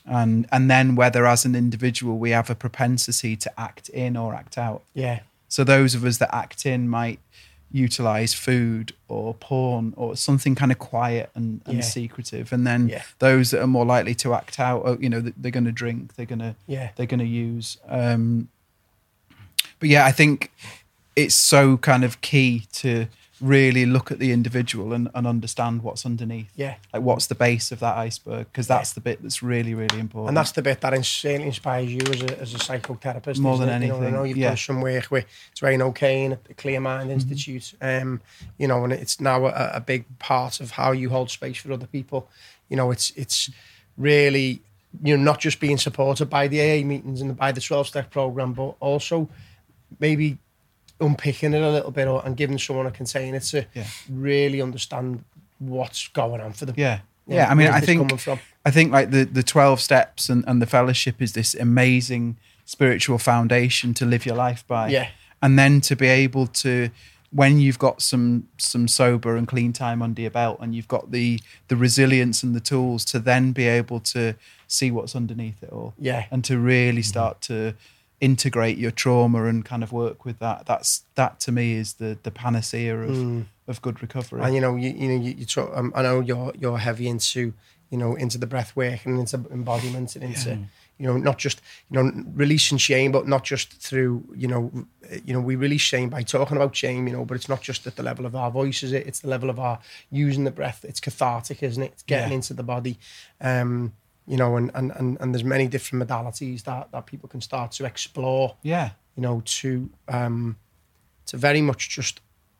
and and then whether as an individual we have a propensity to act in or act out. Yeah. So those of us that act in might utilize food or porn or something kind of quiet and, and Yeah. secretive, and then Yeah. those that are more likely to act out, oh, you know, they're going to drink, they're going to Yeah. they're going to use. Um, but yeah, I think it's so kind of key to really look at the individual and, and understand what's underneath. Yeah. Like what's the base of that iceberg, because that's the bit that's really, really important. And that's the bit that ins- certainly inspires you as a, as a psychotherapist. More isn't than it? You know, anything, I know you've yeah. done some work with Dwayne O'Kane at the Clear Mind Institute, um, you know, and it's now a, a big part of how you hold space for other people. You know, it's it's really, you know, not just being supported by the A A meetings and by the twelve-step program, but also maybe unpicking it a little bit or, and giving someone a container to Yeah. really understand what's going on for them. Yeah. Yeah, I mean, where's I this think coming from? I think like the the twelve steps and, and the fellowship is this amazing spiritual foundation to live your life by. Yeah. And then to be able to, when you've got some some sober and clean time under your belt, and you've got the the resilience and the tools to then be able to see what's underneath it all. Yeah. And to really start to integrate your trauma and kind of work with that. That's that to me is the the panacea of of good recovery. And you know, you you know, you, you talk, um, I know you're you're heavy into, you know, into the breath work and into embodiment and into, Yeah. you know, not just, you know, releasing shame, but not just through, you know, you know, we release shame by talking about shame, you know, but it's not just at the level of our voices, it it's the level of our using the breath. It's cathartic, isn't it? It's getting Yeah. into the body. Um, you know, and, and, and, and there's many different modalities that, that people can start to explore, yeah. you know, to um, to very much just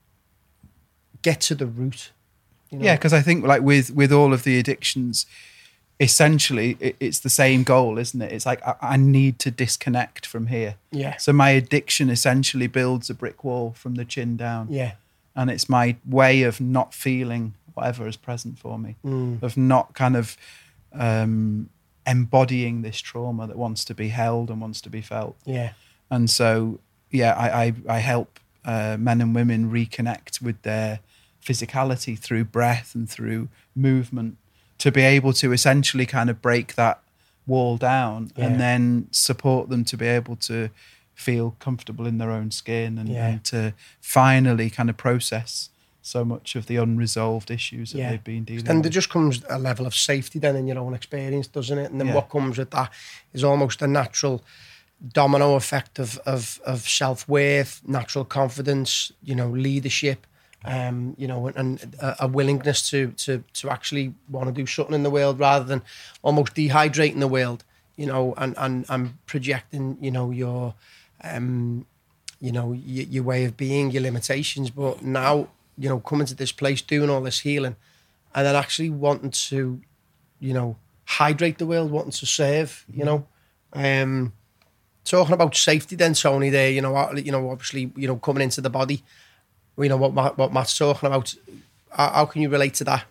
get to the root. You know? Yeah, because I think like with with all of the addictions, essentially it, it's the same goal, isn't it? It's like I, I need to disconnect from here. Yeah. So my addiction essentially builds a brick wall from the chin down. Yeah. And it's my way of not feeling whatever is present for me, Mm. of not kind of um, embodying this trauma that wants to be held and wants to be felt. Yeah. And so, yeah, I, I, I help uh, men and women reconnect with their physicality through breath and through movement to be able to essentially kind of break that wall down Yeah. and then support them to be able to feel comfortable in their own skin and, Yeah. and to finally kind of process so much of the unresolved issues that Yeah. they've been dealing And with. there just comes a level of safety then in your own experience, doesn't it? And then Yeah. what comes with that is almost a natural domino effect of of, of self-worth, natural confidence, you know, leadership, um, you know, and, and a, a willingness to to to actually want to do something in the world rather than almost dehydrating the world, you know, and and, and projecting, you know, your um, you know, your, your way of being, your limitations. But now, you know, coming to this place, doing all this healing, and then actually wanting to, you know, hydrate the world, wanting to serve, you know. Um, talking about safety then, Tony, there, you know, you know, obviously, you know, coming into the body, you know, what Matt, what Matt's talking about, how, how can you relate to that?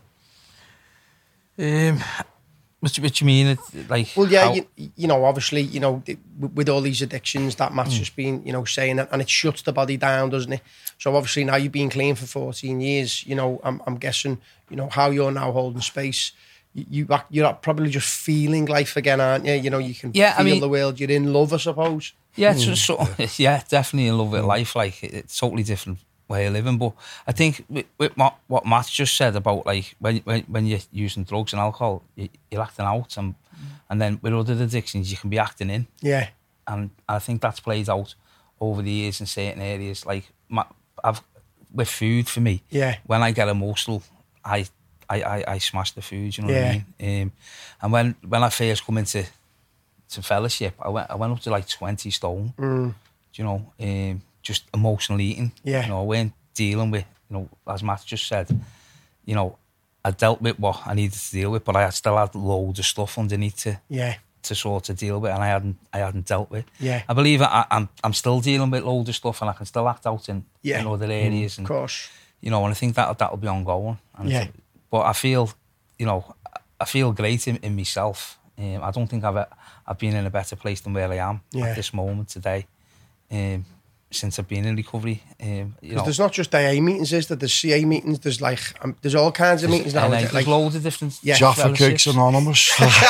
Um, what, do- what do you mean? It, like, Well, yeah, how- you, you know, obviously, you know, th- with with all these addictions that Matt's just been, you know, saying, and it shuts the body down, doesn't it? So obviously now you've been clean for fourteen years, you know, I'm, I'm guessing, you know, how you're now holding space, you, you act- you're probably just feeling life again, aren't you? You know, you can Yeah, I feel mean- the world, you're in love, I suppose. Yeah, it's just so, yeah, definitely in love with life. Like it- it's totally different way of living. But I think with, with Matt, what Matt just said about like when when, when you're using drugs and alcohol, you, you're acting out, and and then with other addictions, you can be acting in. Yeah, And I think that's played out over the years in certain areas. Like my, I've with food for me. Yeah. When I get emotional, I I I, I smash the food. You know Yeah. what I mean? Um, and when when I first come into to fellowship, I went I went up to like twenty stone. Mm. You know, um, just emotional eating. Yeah. You know, I weren't dealing with, you know, as Matt just said, you know, I dealt with what I needed to deal with, but I still had loads of stuff underneath to yeah, to sort of deal with, and I hadn't I hadn't dealt with. Yeah. I believe I, I'm I'm still dealing with loads of stuff, and I can still act out in, Yeah. in other areas, of and course. you know, and I think that that'll be ongoing. And Yeah. But I feel, you know, I feel great in, in myself. Um, I don't think I've I've been in a better place than where I am Yeah. at this moment today. Um, since I've been in recovery. Um, you know, there's not just A A meetings, is there? There's C A meetings. There's like um, there's all kinds of meetings now. N A, is it? there's Like, loads of different. Yeah. Jaffa Cakes Anonymous.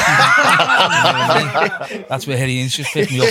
That's where Ian's just picked me up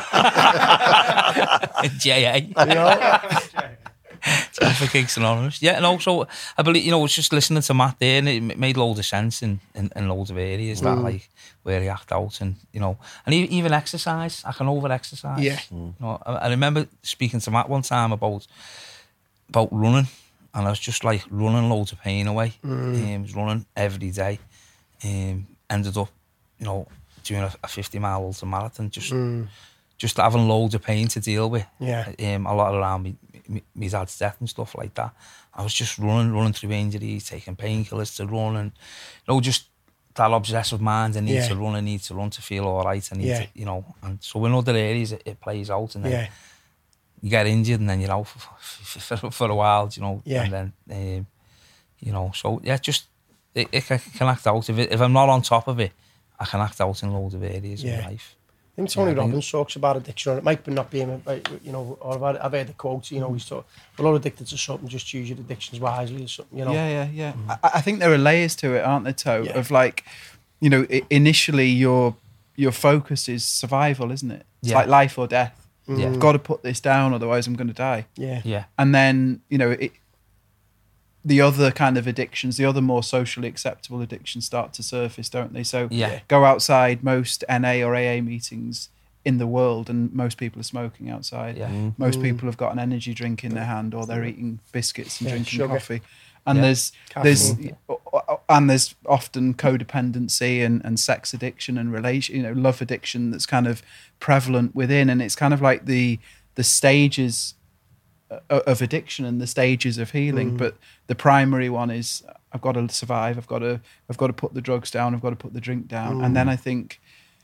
from. J A. you know? Jaffa Cakes Anonymous. Yeah, and also I believe, you know, I was just listening to Matt there, and it made loads of sense in, in, in loads of areas that like where he act out, and you know, and even, even exercise. I can over exercise. Yeah. You know, I, I remember speaking to Matt one time about about running, and I was just like running loads of pain away. Mm. Um, was running every day. Um, ended up, you know, doing a, a fifty mile ultra marathon, just mm. just having loads of pain to deal with. Yeah. Um, a lot around me. My dad's death and stuff like that. I was just running, running through injuries, taking painkillers to run, and you know, just that obsessive mind. I need yeah. to run. I need to run to feel all right. I need yeah. to, you know. And so in other areas, it, it plays out, and then yeah. you get injured, and then you're out for for, for, for a while, you know. Yeah. And then, um, you know, so yeah, just it, it can act out. If it, if I'm not on top of it, I can act out in loads of areas yeah. of life. I think Tony yeah, Robbins talks about addiction. It might not be him, you know, or I've heard, I've heard the quotes, you know, he's talking, we're all addicted to something, just use your addictions wisely or something, you know. Yeah, yeah, yeah. Mm. I, I think there are layers to it, aren't there, To? Yeah. Of like, you know, I- initially your your focus is survival, isn't it? It's yeah. like life or death. Yeah. I've got to put this down, otherwise I'm going to die. Yeah. Yeah. And then, you know, it, the other kind of addictions, the other more socially acceptable addictions start to surface, don't they? So yeah. go outside most N A or A A meetings in the world, and most people are smoking outside. Yeah. Mm. Most people have got an energy drink in their hand, or they're eating biscuits and yeah, drinking sugar. coffee. And yeah. there's Caffeine. there's yeah. and there's often codependency and, and sex addiction and relation, you know, love addiction that's kind of prevalent within, and it's kind of like the the stages of addiction and the stages of healing. Mm. But the primary one is I've got to survive. I've got to I've got to put the drugs down. I've got to put the drink down. Mm. And then I think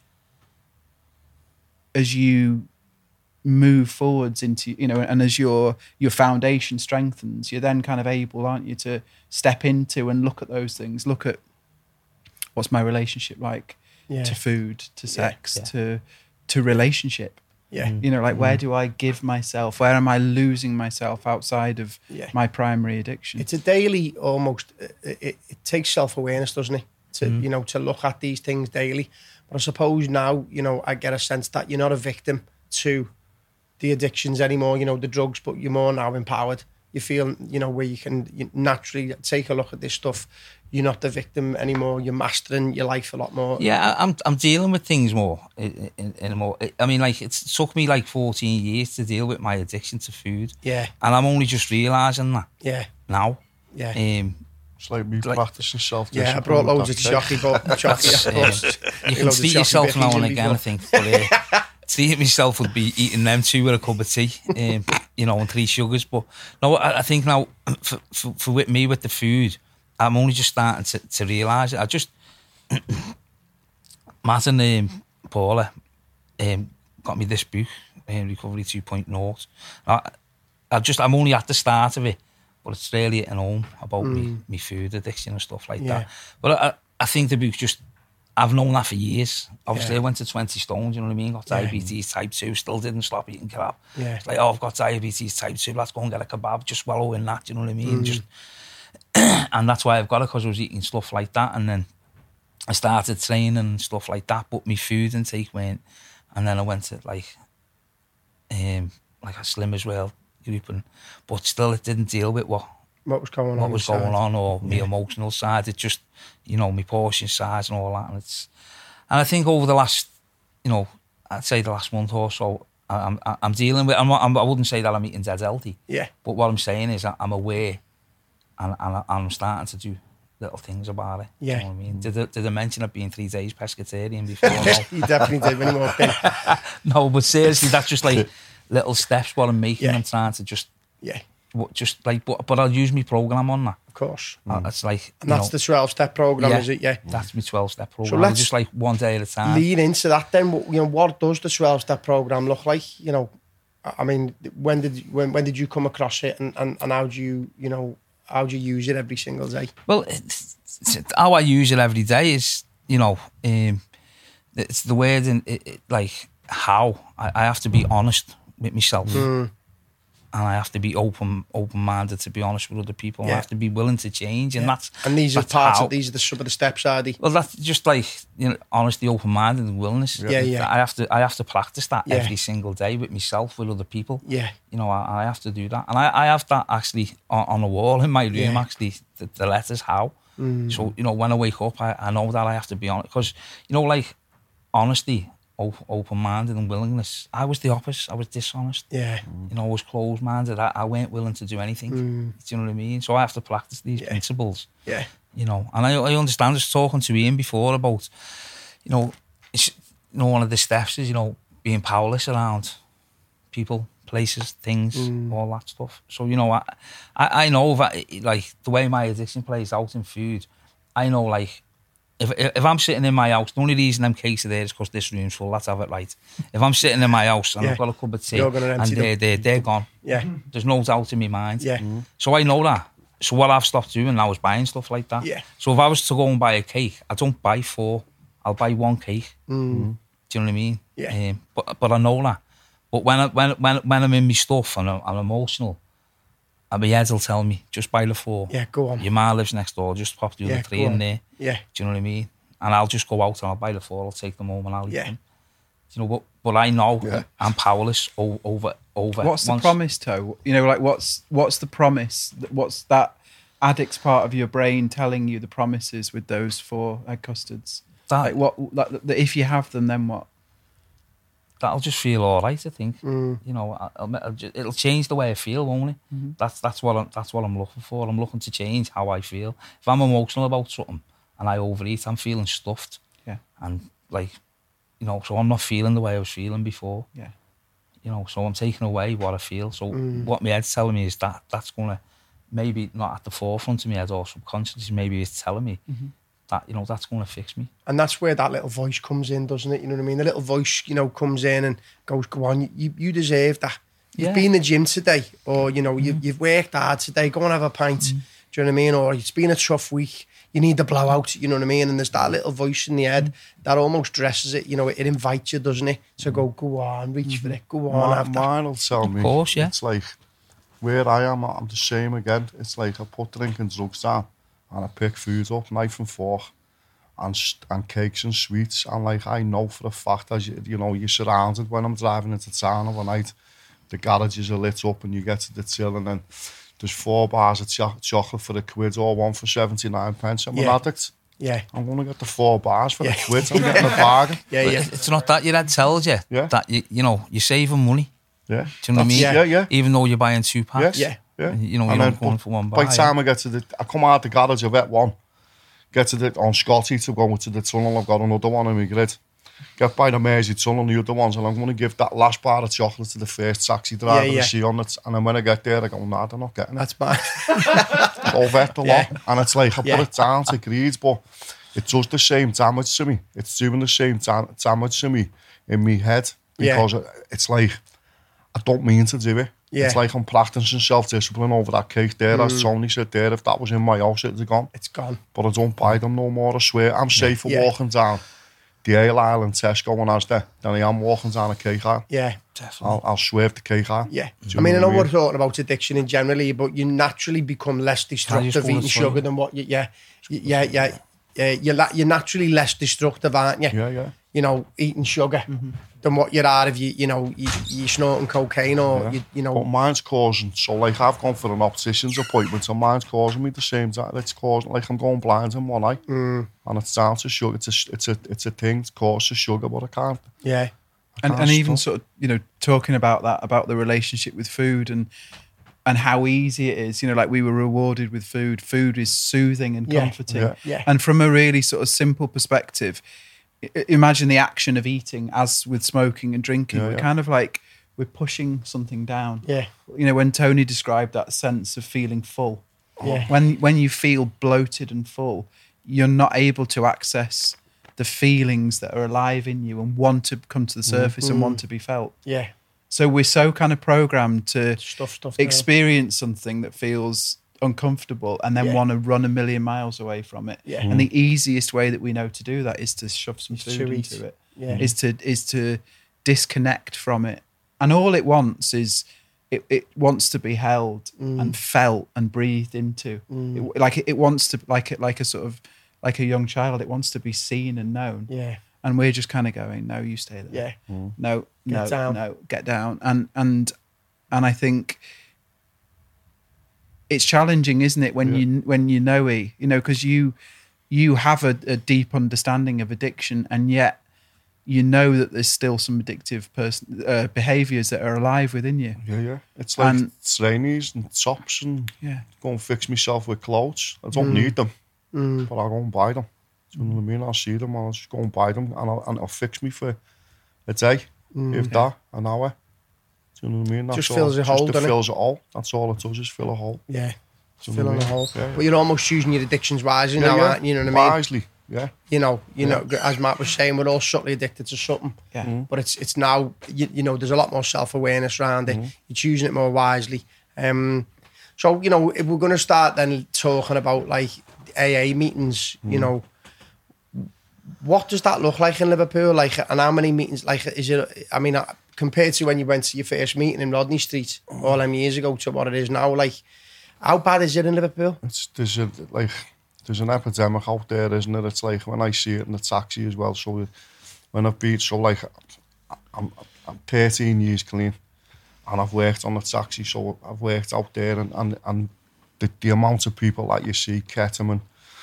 as you move forwards into, you know, and as your your foundation strengthens, you're then kind of able, aren't you, to step into and look at those things. Look at what's my relationship like yeah. to food, to sex, yeah. to to relationship. Yeah. You know, like mm. where do I give myself? Where am I losing myself outside of yeah. my primary addiction? It's a daily almost, it, it, it takes self-awareness, doesn't it? To, mm. you know, to look at these things daily. But I suppose now, you know, I get a sense that you're not a victim to the addictions anymore, you know, the drugs, but you're more now empowered. You feel, you know, where you can you naturally take a look at this stuff. You're not the victim anymore. You're mastering your life a lot more. Yeah, I'm I'm dealing with things more in, in, in a more. I mean, like it took me like fourteen years to deal with my addiction to food. Yeah, and I'm only just realising that. Yeah, now. Yeah, um, it's like me like, practicing self. Yeah, I brought loads of chocolate, but chocolate. Of course. You can treat yourself now and again, I think. But, uh, treating myself would be eating them two with a cup of tea, um, you know, and three sugars. But no, I, I think now for, for, for with me with the food, I'm only just starting to, to realise it. I just Matt and um, Paula um, got me this book, um, Recovery two point oh. I, I just I'm only at the start of it, but it's really hitting home about mm. me, me food addiction and stuff like yeah. that. But I, I think the book's just. I've known that for years. Obviously, yeah. I went to twenty stones, you know what I mean? Got diabetes yeah. type two, still didn't stop eating kebab. Yeah. It's like, oh, I've got diabetes type two, let's go and get a kebab, just wallow in that, you know what I mean? Mm. Just, and that's why I've got it, because I was eating stuff like that. And then I started training and stuff like that, but my food intake went. And then I went to like, um, like a Slim as well group, and, but still it didn't deal with what, what was going on, what was going side. on, or yeah. my emotional side. It just, you know, my portion size and all that. And it's, and I think over the last, you know, I'd say the last month or so, I'm I'm dealing with. I'm not, I'm, I wouldn't say that I'm eating dead healthy. Yeah. But what I'm saying is I'm aware, and and I'm starting to do little things about it. Yeah. You know what I mean? Did I, did I mention I've been three days pescatarian before? No. You definitely did when you walked in. No, but seriously, that's just like little steps what I'm making. Yeah. I'm trying to just. Yeah. What, just like, but, but I'll use my program on that. Of course. Mm. It's like, and that's know, the twelve-step program, yeah, is it? Yeah. That's my twelve-step program. So let's just like one day at a time. Lean into that then. You know, what does the twelve-step program look like? You know, I mean, when did when when did you come across it, and, and, and how do you you know how do you use it every single day? Well, it's, it's, how I use it every day is, you know, um, it's the word in it, it, like how I, I have to be honest with myself. Mm. and I have to be open open minded to be honest with other people. Yeah. I have to be willing to change, and Yeah. that's And these that's are parts how, of these are the some of the steps, are they? Well, that's just like, you know, honesty, open minded, and willingness. Yeah, yeah. I have to I have to practice that Yeah. every single day with myself, with other people. Yeah. You know, I, I have to do that, and I, I have that actually on, on the wall in my room. Yeah. Actually, the, the letters how. Mm. So you know, when I wake up, I, I know that I have to be honest, because you know, like honesty, op- open minded, and willingness. I was the opposite. I was dishonest. Yeah. You know, I was closed minded. I, I weren't willing to do anything. Mm. Do you know what I mean? So I have to practice these Yeah. principles. Yeah. You know, and I, I understand. Just talking to Ian before about, you know, it's, you know, one of the steps is, you know, being powerless around people, places, things, Mm. all that stuff. So you know, I, I, I know that, like, the way my addiction plays out in food, I know, like, if if I'm sitting in my house, the only reason I'm casing there is because this room's full. Let's have it right. If I'm sitting in my house and Yeah. I've got a cup of tea You're gonna and empty they're, them. they're, they're gone, Yeah. there's no doubt in my mind. Yeah. So I know that. So what I've stopped doing now is buying stuff like that. Yeah. So if I was to go and buy a cake, I don't buy four. I'll buy one cake. Mm. Do you know what I mean? Yeah. Um, but but I know that. But when I, when when when I'm in my stuff and I'm, I'm emotional, and my head will tell me, just buy the four. Yeah, go on. Your ma lives next door. Just pop the Yeah, other three go in on. there. Yeah. Do you know what I mean? And I'll just go out and I'll buy the four. I'll take them home and I'll eat Yeah. them. You know, but but I know Yeah. I'm powerless o- over over. What's the once- promise, Toe? You know, like what's what's the promise? What's that addict's part of your brain telling you the promises with those four egg custards? That, Like what? Like, that if you have them, then what? that'll just feel all right. I think. Mm. You know, I'll, I'll, ju- it'll change the way I feel. Won't it? Mm-hmm. That's that's what I'm, that's what I'm looking for. I'm looking to change how I feel. If I'm emotional about something and I overeat, I'm feeling stuffed. Yeah. And like, you know, so I'm not feeling the way I was feeling before. Yeah. You know, so I'm taking away what I feel. So Mm. what my head's telling me is that that's gonna, maybe not at the forefront of my head or subconsciously, maybe it's telling me Mm-hmm. that, you know, that's gonna fix me. And that's where that little voice comes in, doesn't it? You know what I mean? The little voice, you know, comes in and goes, go on, you, you deserve that. You've Yeah. been in the gym today, or, you know, you, you've worked hard today, go and have a pint. Do you know what I mean? Or it's been a tough week, you need the blowout, you know what I mean? And there's that little voice in the head that almost dresses it, you know, it invites you, doesn't it? To go, go on, reach for it, go on, Mine, have that. mine will tell me. Of course, yeah. It's like where I am, I'm the same again. It's like I put drink and drugs down and I pick food up, knife and fork, and st- and cakes and sweets. And like I know for a fact, as you, you know, you're surrounded when I'm driving into town overnight, the garages are lit up and you get to the till and then there's four bars of cho- chocolate for a quid or one for seventy-nine pence. I'm Yeah. an addict. Yeah, I'm going to get the four bars for Yeah. a quid. I'm getting a bargain. yeah, But yeah. It's not that your head tells you Yeah. that, you, you know, you're saving money. Yeah. Do you know what I mean? That's- Yeah, yeah. Even though you're buying two packs. Yes. Yeah. Yeah. You know, you're And not then, going but for one By buy. the time I get to the, I come out the garage, I've got one. Get to the, on Scotty to go to the tunnel, I've got another one in my grid. Get by the Mersey tunnel, the other ones, and I'm going to give that last bar of chocolate to the first taxi driver Yeah, yeah. I see on it. And then when I get there, I go, nah, they're not getting it. That's bad. Go vet a lot. Yeah. And it's like, I Yeah. put it down to greed, but it does the same damage to me. It's doing the same da- damage to me in my head Yeah. because it's like, I don't mean to do it. Yeah. It's like I'm practicing self-discipline over that cake there. As Tony said there, if that was in my house, it'd have gone. It's gone. But I don't buy them no more, I swear. I'm safer Yeah. walking down the Ale aisle in Tesco and Asda than I am walking down a cake aisle. Yeah. I'll, I'll swerve the cake aisle. Yeah. Do you I mean, I know what we're talking about addiction in generally, but you naturally become less destructive go on eating the sugar toilet? than what you, yeah, yeah, yeah, yeah. You're, la- you're naturally less destructive, aren't you? Yeah, yeah. You know, eating sugar than what you are if you, you know, you, you snorting cocaine or, Yeah. you, you But know. mine's causing, so like I've gone for an optician's appointment and mine's causing me the same time. It's causing, like I'm going blind in one eye. Mm. And it's down to sugar. It's a, it's a, it's a thing, it causes sugar, but I can't. Yeah. and, can't and even stop. sort of, you know, talking about that, about the relationship with food and and how easy it is, you know, like we were rewarded with food. Food is soothing and Yeah. comforting. Yeah. Yeah. And from a really sort of simple perspective, i- imagine the action of eating as with smoking and drinking. Yeah, we're yeah. kind of like, we're pushing something down. Yeah. You know, when Tony described that sense of feeling full, Yeah. when when you feel bloated and full, you're not able to access the feelings that are alive in you and want to come to the surface and want to be felt. Yeah. So we're so kind of programmed to Stuff, stuff. there. experience something that feels uncomfortable and then Yeah. want to run a million miles away from it. Yeah. And the easiest way that we know to do that is to shove some Is food to eat. into it. Yeah. Is to is to disconnect from it. And all it wants is it, it wants to be held Mm. and felt and breathed into. Mm. It, like it, it wants to like it like a sort of like a young child. It wants to be seen and known. Yeah. And we're just kind of going, no, you stay there. Yeah. Mm. No, no, Get down. no, get down. And and and I think it's challenging, isn't it, when Yeah. you when you know it, you know, because you you have a, a deep understanding of addiction, and yet you know that there's still some addictive person uh, behaviors that are alive within you. Yeah, yeah. It's like And- trainies and tops and Yeah. go and fix myself with clothes. I don't Mm. need them, Mm. but I'll go and buy them. Do you know what I mean? I'll see them, I'll just go and buy them, and I'll, and it'll fix me for a day, Mm. if that, an hour. Do you know what I mean? That's Just all. fills a hole, Just doesn't it? fills it all. That's all it does, is fill a hole. Yeah. Do you know Filling what a I mean? hole. Yeah, yeah. But you're almost choosing your addictions wisely now, aren't you? You know what I mean? Wisely, yeah. You know, you Yeah. know, as Matt was saying, we're all subtly addicted to something. Yeah. Mm. But it's it's now, you, you know, there's a lot more self-awareness around it. Mm. You're choosing it more wisely. Um, so, you know, if we're going to start then talking about like A A meetings, you Mm. know, what does that look like in Liverpool? Like, and how many meetings, like, is it, I mean, uh, compared to when you went to your first meeting in Rodney Street all them years ago to what it is now, like, how bad is it in Liverpool? It's there's a like there's an epidemic out there, isn't it? It's like when I see it in the taxi as well. So when I've been so like I'm I'm thirteen years clean, and I've worked on the taxi, so I've worked out there, and and, and the, the amount of people that you see, ketamine,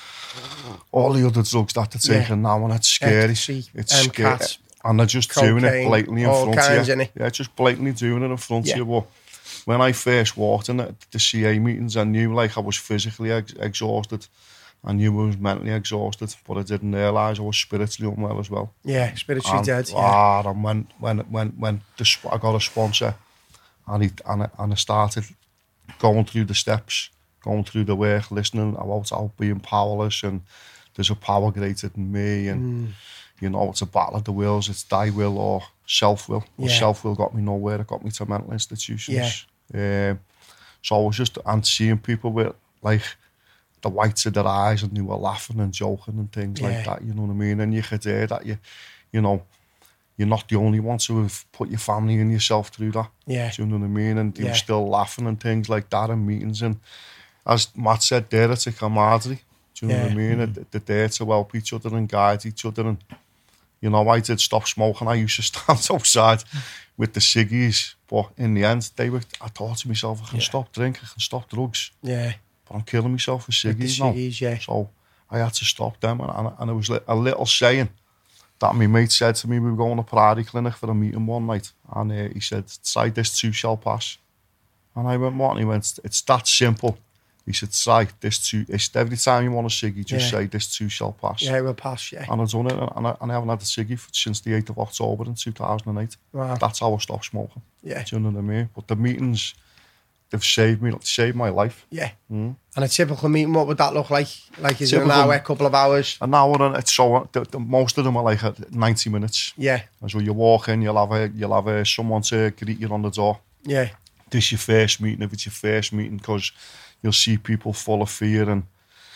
all the other drugs that they're taking Yeah. now, and it's scary. Ecstasy, It's um, scary, cat, and they're just doing it cocaine, blatantly in all front of kinds, you. innit? Yeah, just blatantly doing it in front Yeah. of you. But when I first walked in at the C A meetings, I knew like I was physically ex- exhausted. I knew I was mentally exhausted, but I didn't realise I was spiritually unwell as well. Yeah, spiritually And, dead. Yeah. ah, and when when when when the, sp- I got a sponsor, and he and I, and I started going through the steps, going through the work, listening about how being powerless, and there's a power greater than me, and Mm. you know, it's a battle of the wills. It's thy will or self will. Well, Yeah. self will got me nowhere. It got me to mental institutions. Um, so I was just and seeing people with like the whites of their eyes, and they were laughing and joking and things Yeah. like that. You know what I mean? And you could hear that you, you know, you're not the only one to have put your family and yourself through that. Yeah. Do you know what I mean? And they Yeah. were still laughing and things like that in meetings. And as Matt said there, it's a camaraderie. Do you know what I Yeah. mean? Mm-hmm. They're there to help each other and guide each other. And, you know, I did stop smoking. I used to stand outside with the ciggies. But in the end, they were, I thought to myself, I can Yeah. stop drinking, I can stop drugs. Yeah. But I'm killing myself with With the ciggies now. ciggies, yeah. So I had to stop them. And, and, and it was li- a little saying that my mate said to me. We were going to Priory Clinic for a meeting one night. And uh, he said, "Say this too shall pass." And I went, what? And he went, "It's that simple." He said, "Say this too." It's every time you want a ciggy, just Yeah. say this too shall pass. Yeah, it will pass, yeah. And I've done it. And I, and I haven't had a ciggy for, since the eighth of October in two thousand eight. Wow. That's how I stopped smoking. Yeah. Do you know what I mean? But the meetings, they've saved me, saved my life. Yeah. Mm. And a typical meeting, what would that look like? Like, is it an Typical- hour, a couple of hours? An hour, and it's so the, the, most of them are like uh, ninety minutes. Yeah. And so you walk in, you'll have a, you'll have a, someone to greet you on the door. Yeah. This is your first meeting, if it's your first meeting, because you'll see people full of fear, and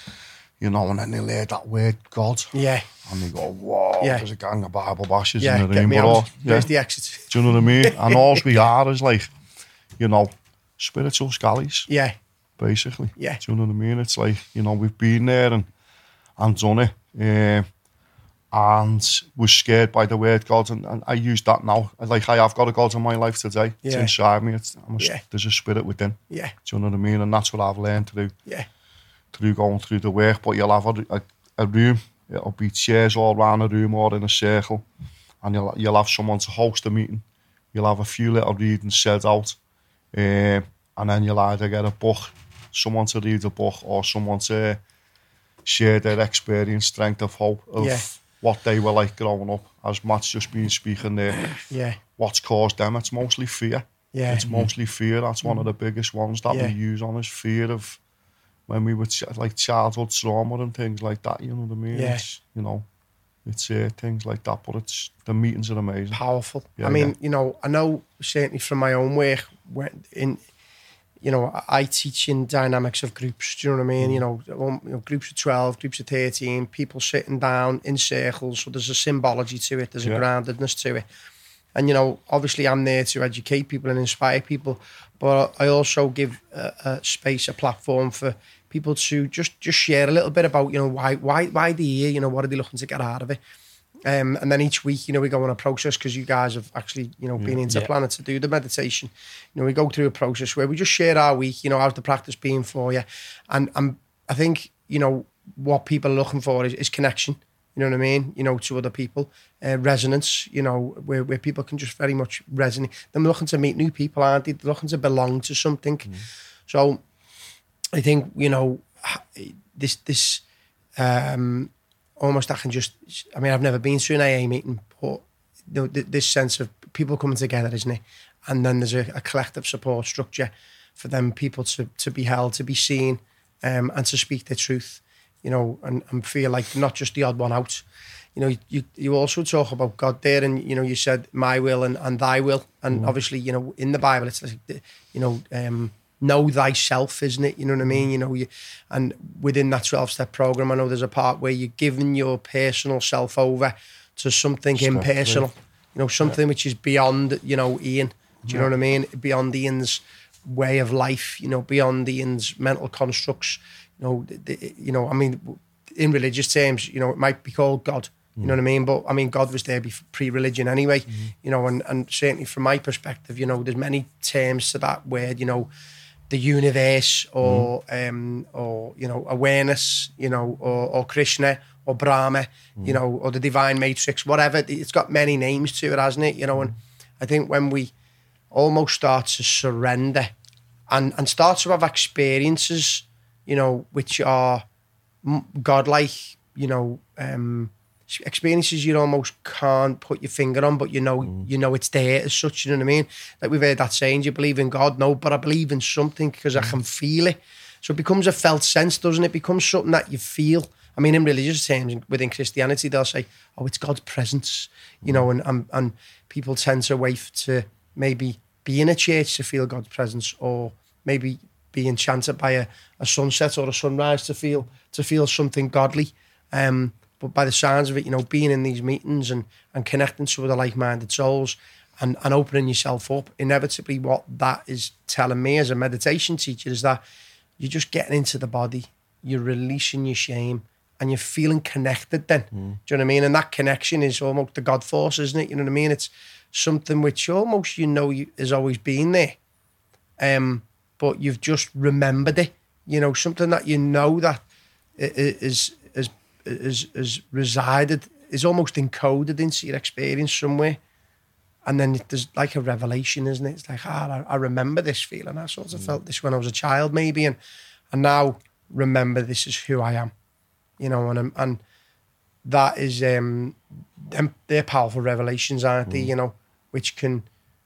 you know, and then they'll hear that word God, Yeah. and they go, "Whoa, Yeah. there's a gang of Bible bashers Yeah. in the Get room." me But all- out. Where's the exit? Do you know what I mean? And all we are is like, you know, spiritual scallies, Yeah. basically. Yeah. Do you know what I mean? It's like, you know, we've been there and and done it, um, and was scared by the word God, and, and I use that now. Like, I have got a God in my life today. It's Yeah. inside me. It's, I'm a, Yeah. There's a spirit within. Yeah. Do you know what I mean? And that's what I've learned to do Yeah. through going through the work. But you'll have a, a, a room. It'll be chairs all around the room or in a circle, and you'll you'll have someone to host the meeting. You'll have a few little readings said out, um, and then you'll either get a book, someone to read a book, or someone to share their experience, strength of hope of Yeah. what they were like growing up. As Matt's just been speaking there, Yeah. what's caused them? It's mostly fear. Yeah. It's mostly fear. That's one of the biggest ones that Yeah. we use on is fear of when we were ch- like childhood trauma and things like that. You know what I mean? Yeah. It's, you know, it's uh, things like that. But it's the meetings are amazing. Powerful. Yeah, I mean, yeah. you know, I know certainly from my own work, when in, you know, I teach in dynamics of groups. Do you know what I mean? You know, um, you know, groups of twelve, groups of thirteen, people sitting down in circles. So there's a symbology to it. There's Yeah. a groundedness to it. And, you know, obviously I'm there to educate people and inspire people, but I also give a, a space, a platform for people to just, just share a little bit about, you know, why why why they're here, you know, what are they looking to get out of it. Um, and then each week, you know, we go on a process because you guys have actually, you know, been into Yeah. Planet to do the meditation. You know, we go through a process where we just share our week, you know, how's the practice been for you. And, and I think, you know, what people are looking for is, is connection, you know what I mean? You know, to other people, uh, resonance, you know, where, where people can just very much resonate. They're looking to meet new people, aren't they? They're looking to belong to something. Mm. So I think, you know, this, this, um, almost I can just, I mean, I've never been to an A A meeting, but you know, this sense of people coming together, isn't it? And then there's a, a collective support structure for them people to, to be held, to be seen, um, and to speak their truth, you know, and, and feel like not just the odd one out. You know, you you also talk about God there, and, you know, you said my will and, and thy will. And mm. obviously, you know, in the Bible, it's like, you know, um, know thyself, isn't it? You know what I mean? You know, you, and within that twelve-step program, I know there's a part where you're giving your personal self over to something Step impersonal, three. you know, something yeah. which is beyond, you know, Ian. Do you yeah. know what I mean? Beyond Ian's way of life, you know, beyond Ian's mental constructs. You know, the, the, you know, I mean, in religious terms, you know, it might be called God. You know what I mean? But I mean, God was there before pre-religion anyway. Mm-hmm. You know, and and certainly from my perspective, you know, there's many terms to that word. You know. The universe, or mm. um, or you know, awareness, you know, or, or Krishna, or Brahma, mm. you know, or the divine matrix, whatever. It's got many names to it, hasn't it? You know, and I think when we almost start to surrender and and start to have experiences, you know, which are godlike, you know, um, experiences you almost can't put your finger on, but you know, mm. you know it's there as such. You know what I mean? Like we've heard that saying, "Do you believe in God?" No, but I believe in something because mm. I can feel it. So it becomes a felt sense, doesn't it? It becomes something that you feel. I mean, in religious terms, within Christianity, they'll say, "Oh, it's God's presence," you mm. know, and, and and people tend to wait to maybe be in a church to feel God's presence, or maybe be enchanted by a, a sunset or a sunrise to feel to feel something godly. Um, But by the sounds of it, you know, being in these meetings and, and connecting to other like-minded souls and, and opening yourself up, inevitably what that is telling me as a meditation teacher is that you're just getting into the body, you're releasing your shame, and you're feeling connected then. Mm. Do you know what I mean? And that connection is almost the God force, isn't it? You know what I mean? It's something which almost, you know, you, has always been there. Um, but you've just remembered it. You know, something that you know that is... is Is, is resided, is almost encoded into your experience somewhere, and then there's like a revelation, isn't it? It's like, ah, I, I remember this feeling. I sort of mm. felt this when I was a child, maybe, and and now remember this is who I am, you know, and and that is um, them, they're powerful revelations, aren't mm. they? You know, which can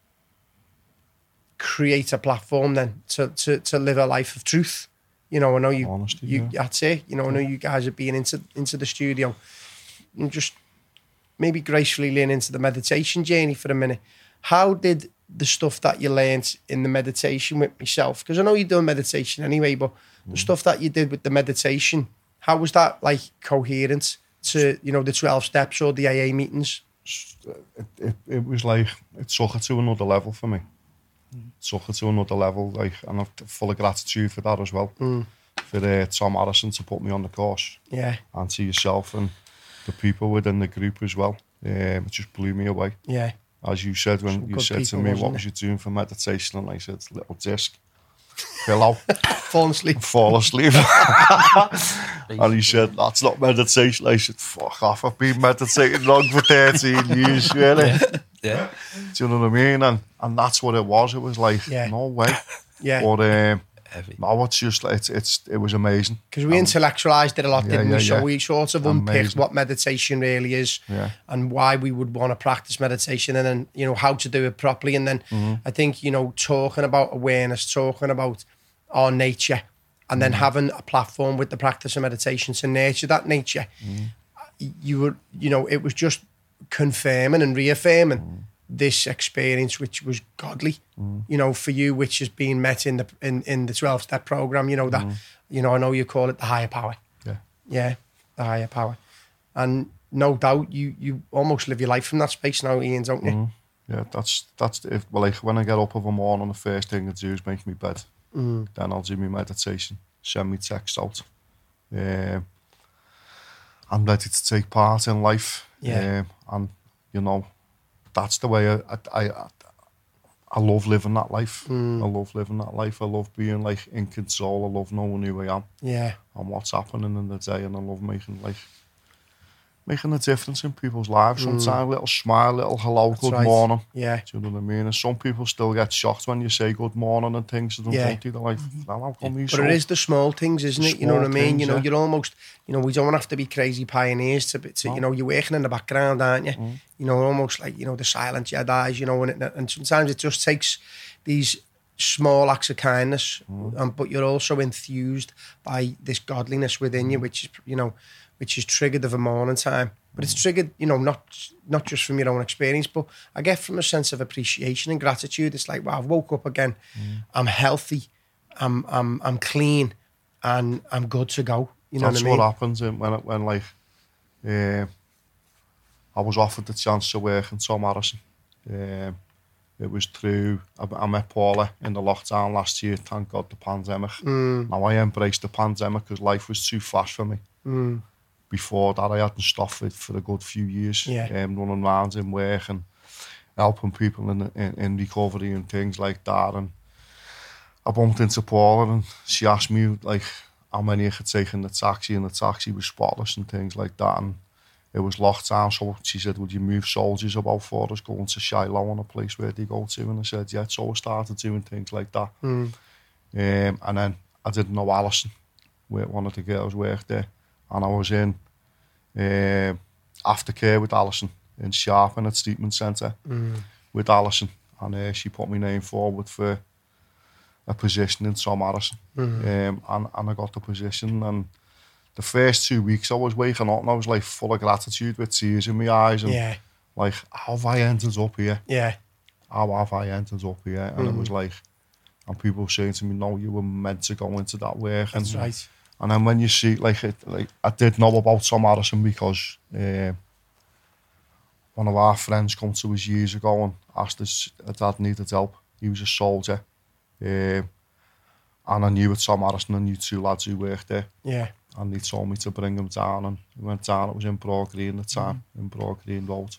create a platform then to to to live a life of truth. You know, I know you, Honesty, you yeah. that's it. You know, I know you guys have been into into the studio and just maybe gracefully lean into the meditation journey for a minute. How did the stuff that you learned in the meditation with myself, because I know you're doing meditation anyway, but mm. the stuff that you did with the meditation, how was that like coherent to, you know, the twelve steps or the A A meetings? It, it, it was like, it took it to another level for me. Took it to another level, like, and I'm full of gratitude for that as well. Mm. For uh, Tom Harrison to put me on the course, yeah, and to yourself and the people within the group as well. Um, it just blew me away. Yeah, as you said when Some you said people, to me, "What it? was you doing for meditation?" and I said, "Little disc, pillow, fall asleep, fall asleep." And he said, "That's not meditation." I said, "Fuck off! I've been meditating wrong for thirteen years, really." Yeah. Yeah. Do you know what I mean? And and that's what it was. It was like, yeah. no way. Yeah. But um, no, it's just it's it's it was amazing. Because we um, intellectualised it a lot, yeah, didn't yeah, we? So yeah. we sort of unpicked amazing. what meditation really is, yeah. and why we would want to practice meditation, and then, you know, how to do it properly. And then mm-hmm. I think, you know, talking about awareness, talking about our nature, and then mm-hmm. having a platform with the practice of meditation to nurture that nature. Mm-hmm. You were, you know, it was just confirming and reaffirming mm-hmm. this experience, which was godly, mm. you know, for you, which has been met in the in, in the twelve step program. You know that, mm. you know, I know you call it the higher power. Yeah, yeah, the higher power, and no doubt you you almost live your life from that space now, Ian, don't you? Mm. Yeah, that's that's if well, like when I get up of a morning, the first thing I do is make my bed. Mm. Then I'll do my meditation, send me text out. Um, I'm ready to take part in life. Yeah. Um, and you know, that's the way I I I, I love living that life. Mm. I love living that life. I love being like in control. I love knowing who I am Yeah. and what's happening in the day, and I love making like making a difference in people's lives. Sometimes a little smile, little hello, That's good right. morning. Yeah. Do you know what I mean? And some people still get shocked when you say good morning and things to them, Yeah. don't they? They're like, well, how come you But so... it is the small things, isn't it? You know Small what I mean? things, You know, yeah. you're almost, you know, we don't have to be crazy pioneers to, to No. you know, you're working in the background, aren't you? Mm. You know, almost like, you know, the silent Jedis, you know, and, it, and sometimes it just takes these small acts of kindness, Mm. um, but you're also enthused by this godliness within you, which is, you know, which is triggered of a morning time. But it's triggered, you know, not not just from your own experience, but I get from a sense of appreciation and gratitude. It's like, wow, I've woke up again. I'm healthy. I'm I'm I'm clean, and I'm good to go. You know That's what I mean? what happens in- when, it- when like, uh, I was offered the chance to work in Tom Harrison. Um, it was through, I, I met Paula in the lockdown last year, thank God, the pandemic. Mm. Now I embraced the pandemic because life was too fast for me. Mm. Before that, I hadn't stopped it for a good few years, Yeah. um, running around in work and helping people in, in in recovery and things like that. And I bumped into Paula and she asked me like how many I could take in the taxi, and the taxi was spotless and things like that. And it was lockdown, so she said, "Would you move soldiers about for us going to Shiloh on a place where they go to?" And I said, "Yeah." So I started doing things like that. Mm. Um, and then I didn't know Alison, where one of the girls worked there, and I was in uh, aftercare with Alison in Sharpen at Treatment Centre Mm. with Alison, and uh, she put my name forward for a position in Tom Harrison, Mm. um, and, and I got the position. And the first two weeks I was waking up and I was like full of gratitude with tears in my eyes, and Yeah. like, how have I ended up here? Yeah. How have I ended up here? And it Mm. was like, and people saying to me, "No, you were meant to go into that work." That's and, right. And then when you see, like, it, like I did know about Tom Harrison because uh, one of our friends come to us years ago and asked us if Dad needed help. He was a soldier. Uh, and I knew with Tom Harrison, I knew two lads who worked there. Yeah. And they told me to bring him down, and we went down. It was in Broad Green at the time, Mm. in Broad Green Road.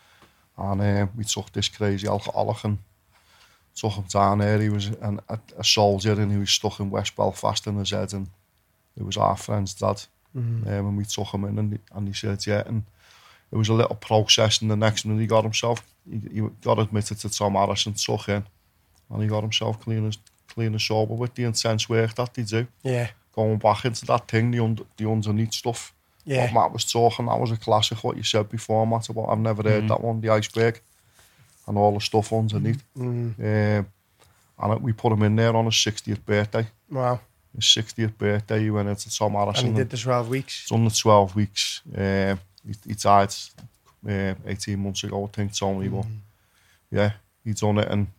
And uh, we took this crazy alcoholic and took him down there. He was an, a, a soldier and he was stuck in West Belfast in his head, and it was our friend's dad. Mm. Um, and we took him in, and he, and he said, yeah. And it was a little process, and the next minute he got himself, he, he got admitted to Tom Harrison, took in, and he got himself clean as, clean as sober with the intense work that they do. Yeah. Going back into that thing, the, under, the underneath stuff. Yeah. What Matt was talking, that was a classic, what you said before, Matt, about I've never heard Mm. that one, the iceberg, and all the stuff underneath. Mm. Um, and it, we put him in there on his sixtieth birthday. Wow. His sixtieth birthday, he went into Tom Harrison. And he did the twelve weeks. It's on the twelve weeks. Um, he, he died uh, eighteen months ago, I think, Tony. But yeah, he done it, and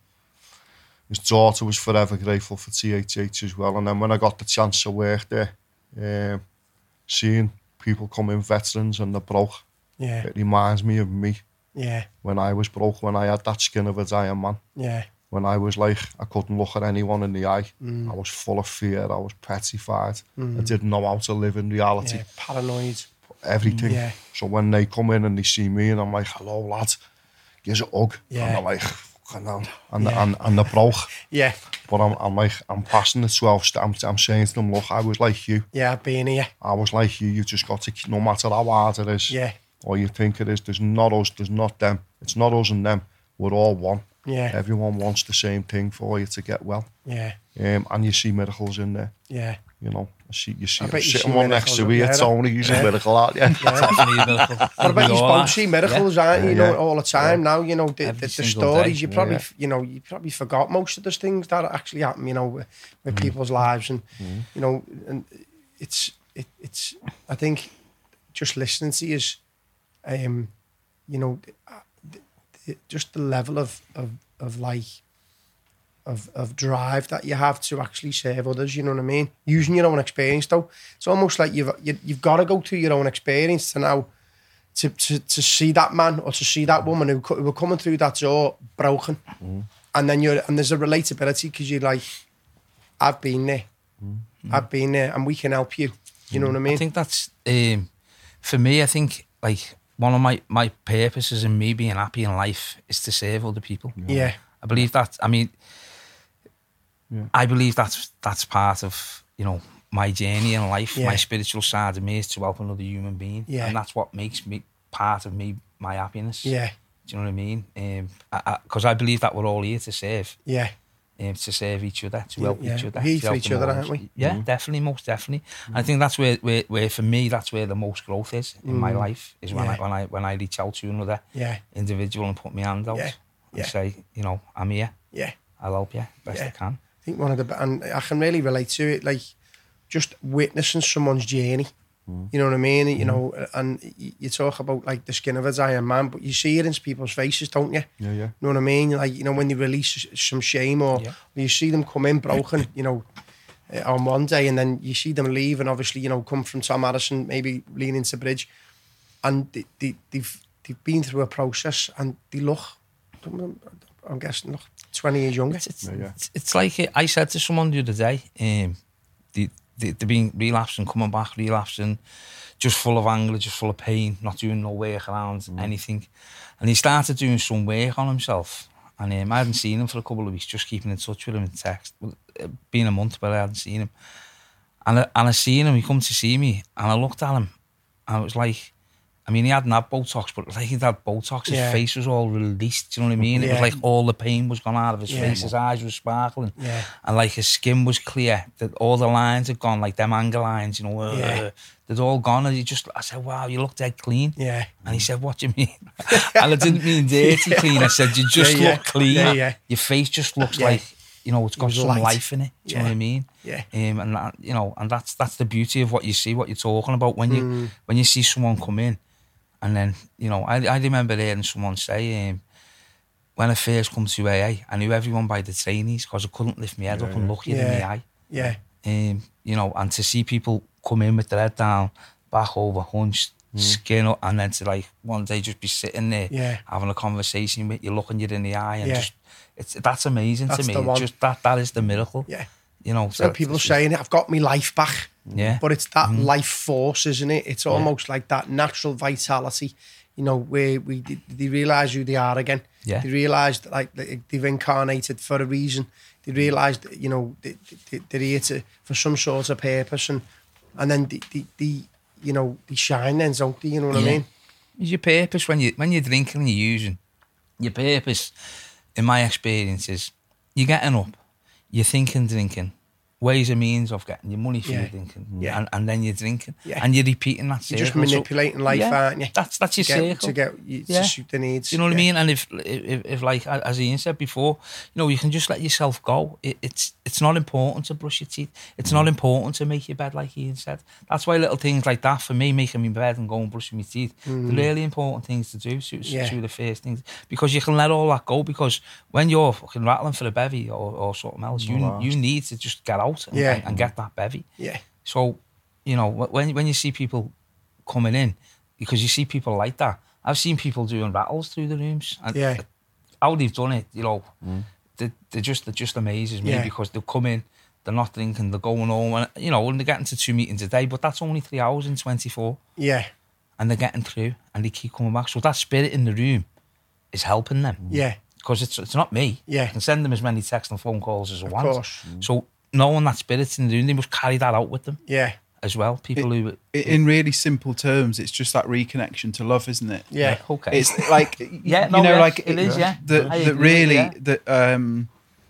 his daughter was forever grateful for T H H as well. And then when I got the chance to work there, um, seeing people come in, veterans, and they're broke, Yeah. it reminds me of me Yeah. when I was broke, when I had that skin of a dying man. Yeah. When I was like, I couldn't look at anyone in the eye. Mm. I was full of fear. I was petrified. Mm. I didn't know how to live in reality. Yeah. Paranoid. Everything. Yeah. So when they come in and they see me and I'm like, hello, lad, gives a hug. Yeah. And they're like, fucking hell. And, Yeah. and, and they're broke. Yeah. But I'm, I'm like, I'm passing the twelve step. I'm, I'm saying to them, look, I was like you. Yeah. I've been here. I was like you. You just got to, no matter how hard it is, Yeah. or you think it is, there's not us, there's not them. It's not us and them. We're all one. Yeah. Everyone wants the same thing for you to get well. Yeah. Um, and you see miracles in there. Yeah. You know, I see, you see I him bet you sitting see one next to miracles me, up it's there. only he's Yeah. a miracle, aren't you? Definitely a miracle. What about you We all supposed are. to see miracles, aren't you? You Yeah. know, all the time now. You know, the, the, Every the single stories. day. You probably, Yeah. you know, you probably forgot most of those things that actually happen. You know, with, with people's lives, and you know, and it's it, it's. I think just listening to you is, um, you know, the, the, just the level of of of like. Of, of drive that you have to actually serve others, you know what I mean? Using your own experience, though, it's almost like you've you, you've got to go through your own experience to now, to, to to see that man or to see that woman who, co- who were coming through that door broken, mm. and then you're and there's a relatability because you're like, I've been there, mm. I've been there, and we can help you. You know what I mean? I think that's um, for me. I think like one of my my purposes in me being happy in life is to serve other people. Yeah, yeah. I believe that. I mean, yeah. I believe that's that's part of you know. my journey in life, yeah. my spiritual side of me is to help another human being, yeah. and that's what makes me part of me, my happiness. Yeah, do you know what I mean? Because um, I, I, I believe that we're all here to serve. Yeah, um, to serve each other, to yeah, help yeah. each other, We're to help each other, aren't we? Yeah, mm. definitely, most definitely. Mm. I think that's where, where, where, for me, that's where the most growth is in mm. my life. Is when yeah. I when I when I reach out to another yeah. individual and put my hand out yeah. and yeah. say, you know, I'm here. Yeah, I'll help you best yeah. I can. I think one of the and I can really relate to it, like. Just witnessing someone's journey, mm. you know what I mean? Mm. You know, and you talk about like the skin of a dying man, but you see it in people's faces, don't you? Yeah, yeah. You know what I mean? Like, you know, when they release some shame or yeah. you see them come in broken, you know, uh, on one day, and then you see them leave and obviously, you know, come from Tom Harrison, maybe lean into Bridge, and they, they, they've they've been through a process and they look, I'm guessing, look twenty years younger. It's, it's, yeah, yeah. it's, it's like I said to someone the other day, um, they, they, they've been relapsing, coming back, relapsing, just full of anger, just full of pain, not doing no work around mm. anything. And he started doing some work on himself. And um, I hadn't seen him for a couple of weeks, just keeping in touch with him in text. Well, it'd been a month, but I hadn't seen him. And I, and I seen him, he come to see me, and I looked at him, and it was like, I mean, he hadn't had Botox, but it was like he'd had Botox. His yeah. face was all released, do you know what I mean? It yeah. was like all the pain was gone out of his yeah. face, his eyes were sparkling. Yeah. And like his skin was clear, that all the lines had gone, like them anger lines, you know, uh, yeah. they'd all gone. And he just, I said, wow, you look dead clean. Yeah. And he said, what do you mean? And I didn't mean dirty yeah. clean. I said, you just yeah, look yeah. clean. Yeah, yeah. Your face just looks yeah. like, you know, it's got it some light. life in it. Do you yeah. know what I mean? Yeah. Um, and that, you know, and that's that's the beauty of what you see, what you're talking about when you mm. when you see someone come in. And then, you know, I, I remember hearing someone say, um, when I first come to A A, I knew everyone by the trainees because I couldn't lift my head yeah, up and look you yeah. in the eye. Yeah. Um, you know, and to see people come in with their head down, back over, hunched, mm. skin up, and then to like one day just be sitting there yeah. having a conversation with you, looking you in the eye, and yeah. just, it's that's amazing that's to me. The one. Just that, that is the miracle. Yeah. You know, so people saying, I've got my life back. Yeah. But it's that mm. life force, isn't it? It's almost yeah. like that natural vitality. You know, where we they realise who they are again. Yeah. They realise that like they've incarnated for a reason. They realise that, you know, they, they, they're here to, for some sort of purpose, and and then they, they, they you know, they shine then, don't they? You know what yeah. I mean? It's your purpose when you when you're drinking and you're using. Your purpose, in my experience, is you're getting up, you're thinking drinking, ways and means of getting your money for yeah. your drinking, yeah. and, and then you're drinking, yeah. and you're repeating that you're circle. just manipulating so, life, yeah, aren't you? That's that's your to get, circle to get you, yeah. to suit the needs. Do you know what yeah. I mean? And if, if if like as Ian said before, you know, you can just let yourself go. It, it's it's not important to brush your teeth. It's not important to make your bed, like Ian said. That's why little things like that for me, making my bed and going and brushing my teeth, mm. the really important things to do. So, yeah. so the first things, because you can let all that go. Because when you're fucking rattling for a bevy or, or something else, you wow. you need to just get out and, yeah. and, and get that bevy. Yeah. So, you know, when when you see people coming in, because you see people like that. I've seen people doing rattles through the rooms. And yeah. how they've done it, you know, mm. they, they just, it just amazes me yeah. because they'll come in, they're not drinking, they're going home, and, you know, and they're getting to two meetings a day, but that's only three hours in twenty-four. Yeah. And they're getting through, and they keep coming back. So that spirit in the room is helping them. Yeah. Because it's it's not me. Yeah. I can send them as many texts and phone calls as I of want. Course. Mm. So knowing that spirit's in the room, they must carry that out with them. Yeah. As well, people it, who... In really simple terms, it's just that reconnection to love, isn't it? Yeah. yeah okay. It's like, yeah, you no, know, yeah, like... It is, yeah. That agree, really, yeah. that um,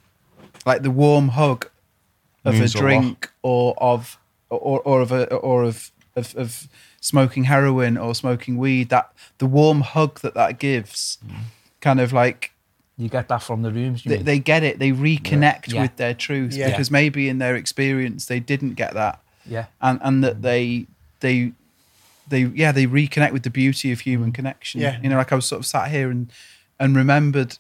like the warm hug of Means a a drink or of, or, or of, a, or of, of, of smoking heroin or smoking weed, that the warm hug that that gives, mm. kind of like... You get that from the rooms. You they, mean? they get it. They reconnect yeah. with their truth yeah. because maybe in their experience they didn't get that. Yeah, and and that they they they yeah they reconnect with the beauty of human connection. Yeah, you know, like I was sort of sat here and and remembered,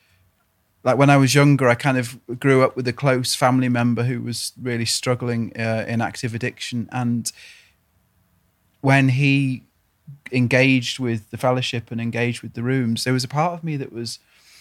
like when I was younger, I kind of grew up with a close family member who was really struggling uh, in active addiction, and when he engaged with the fellowship and engaged with the rooms, there was a part of me that was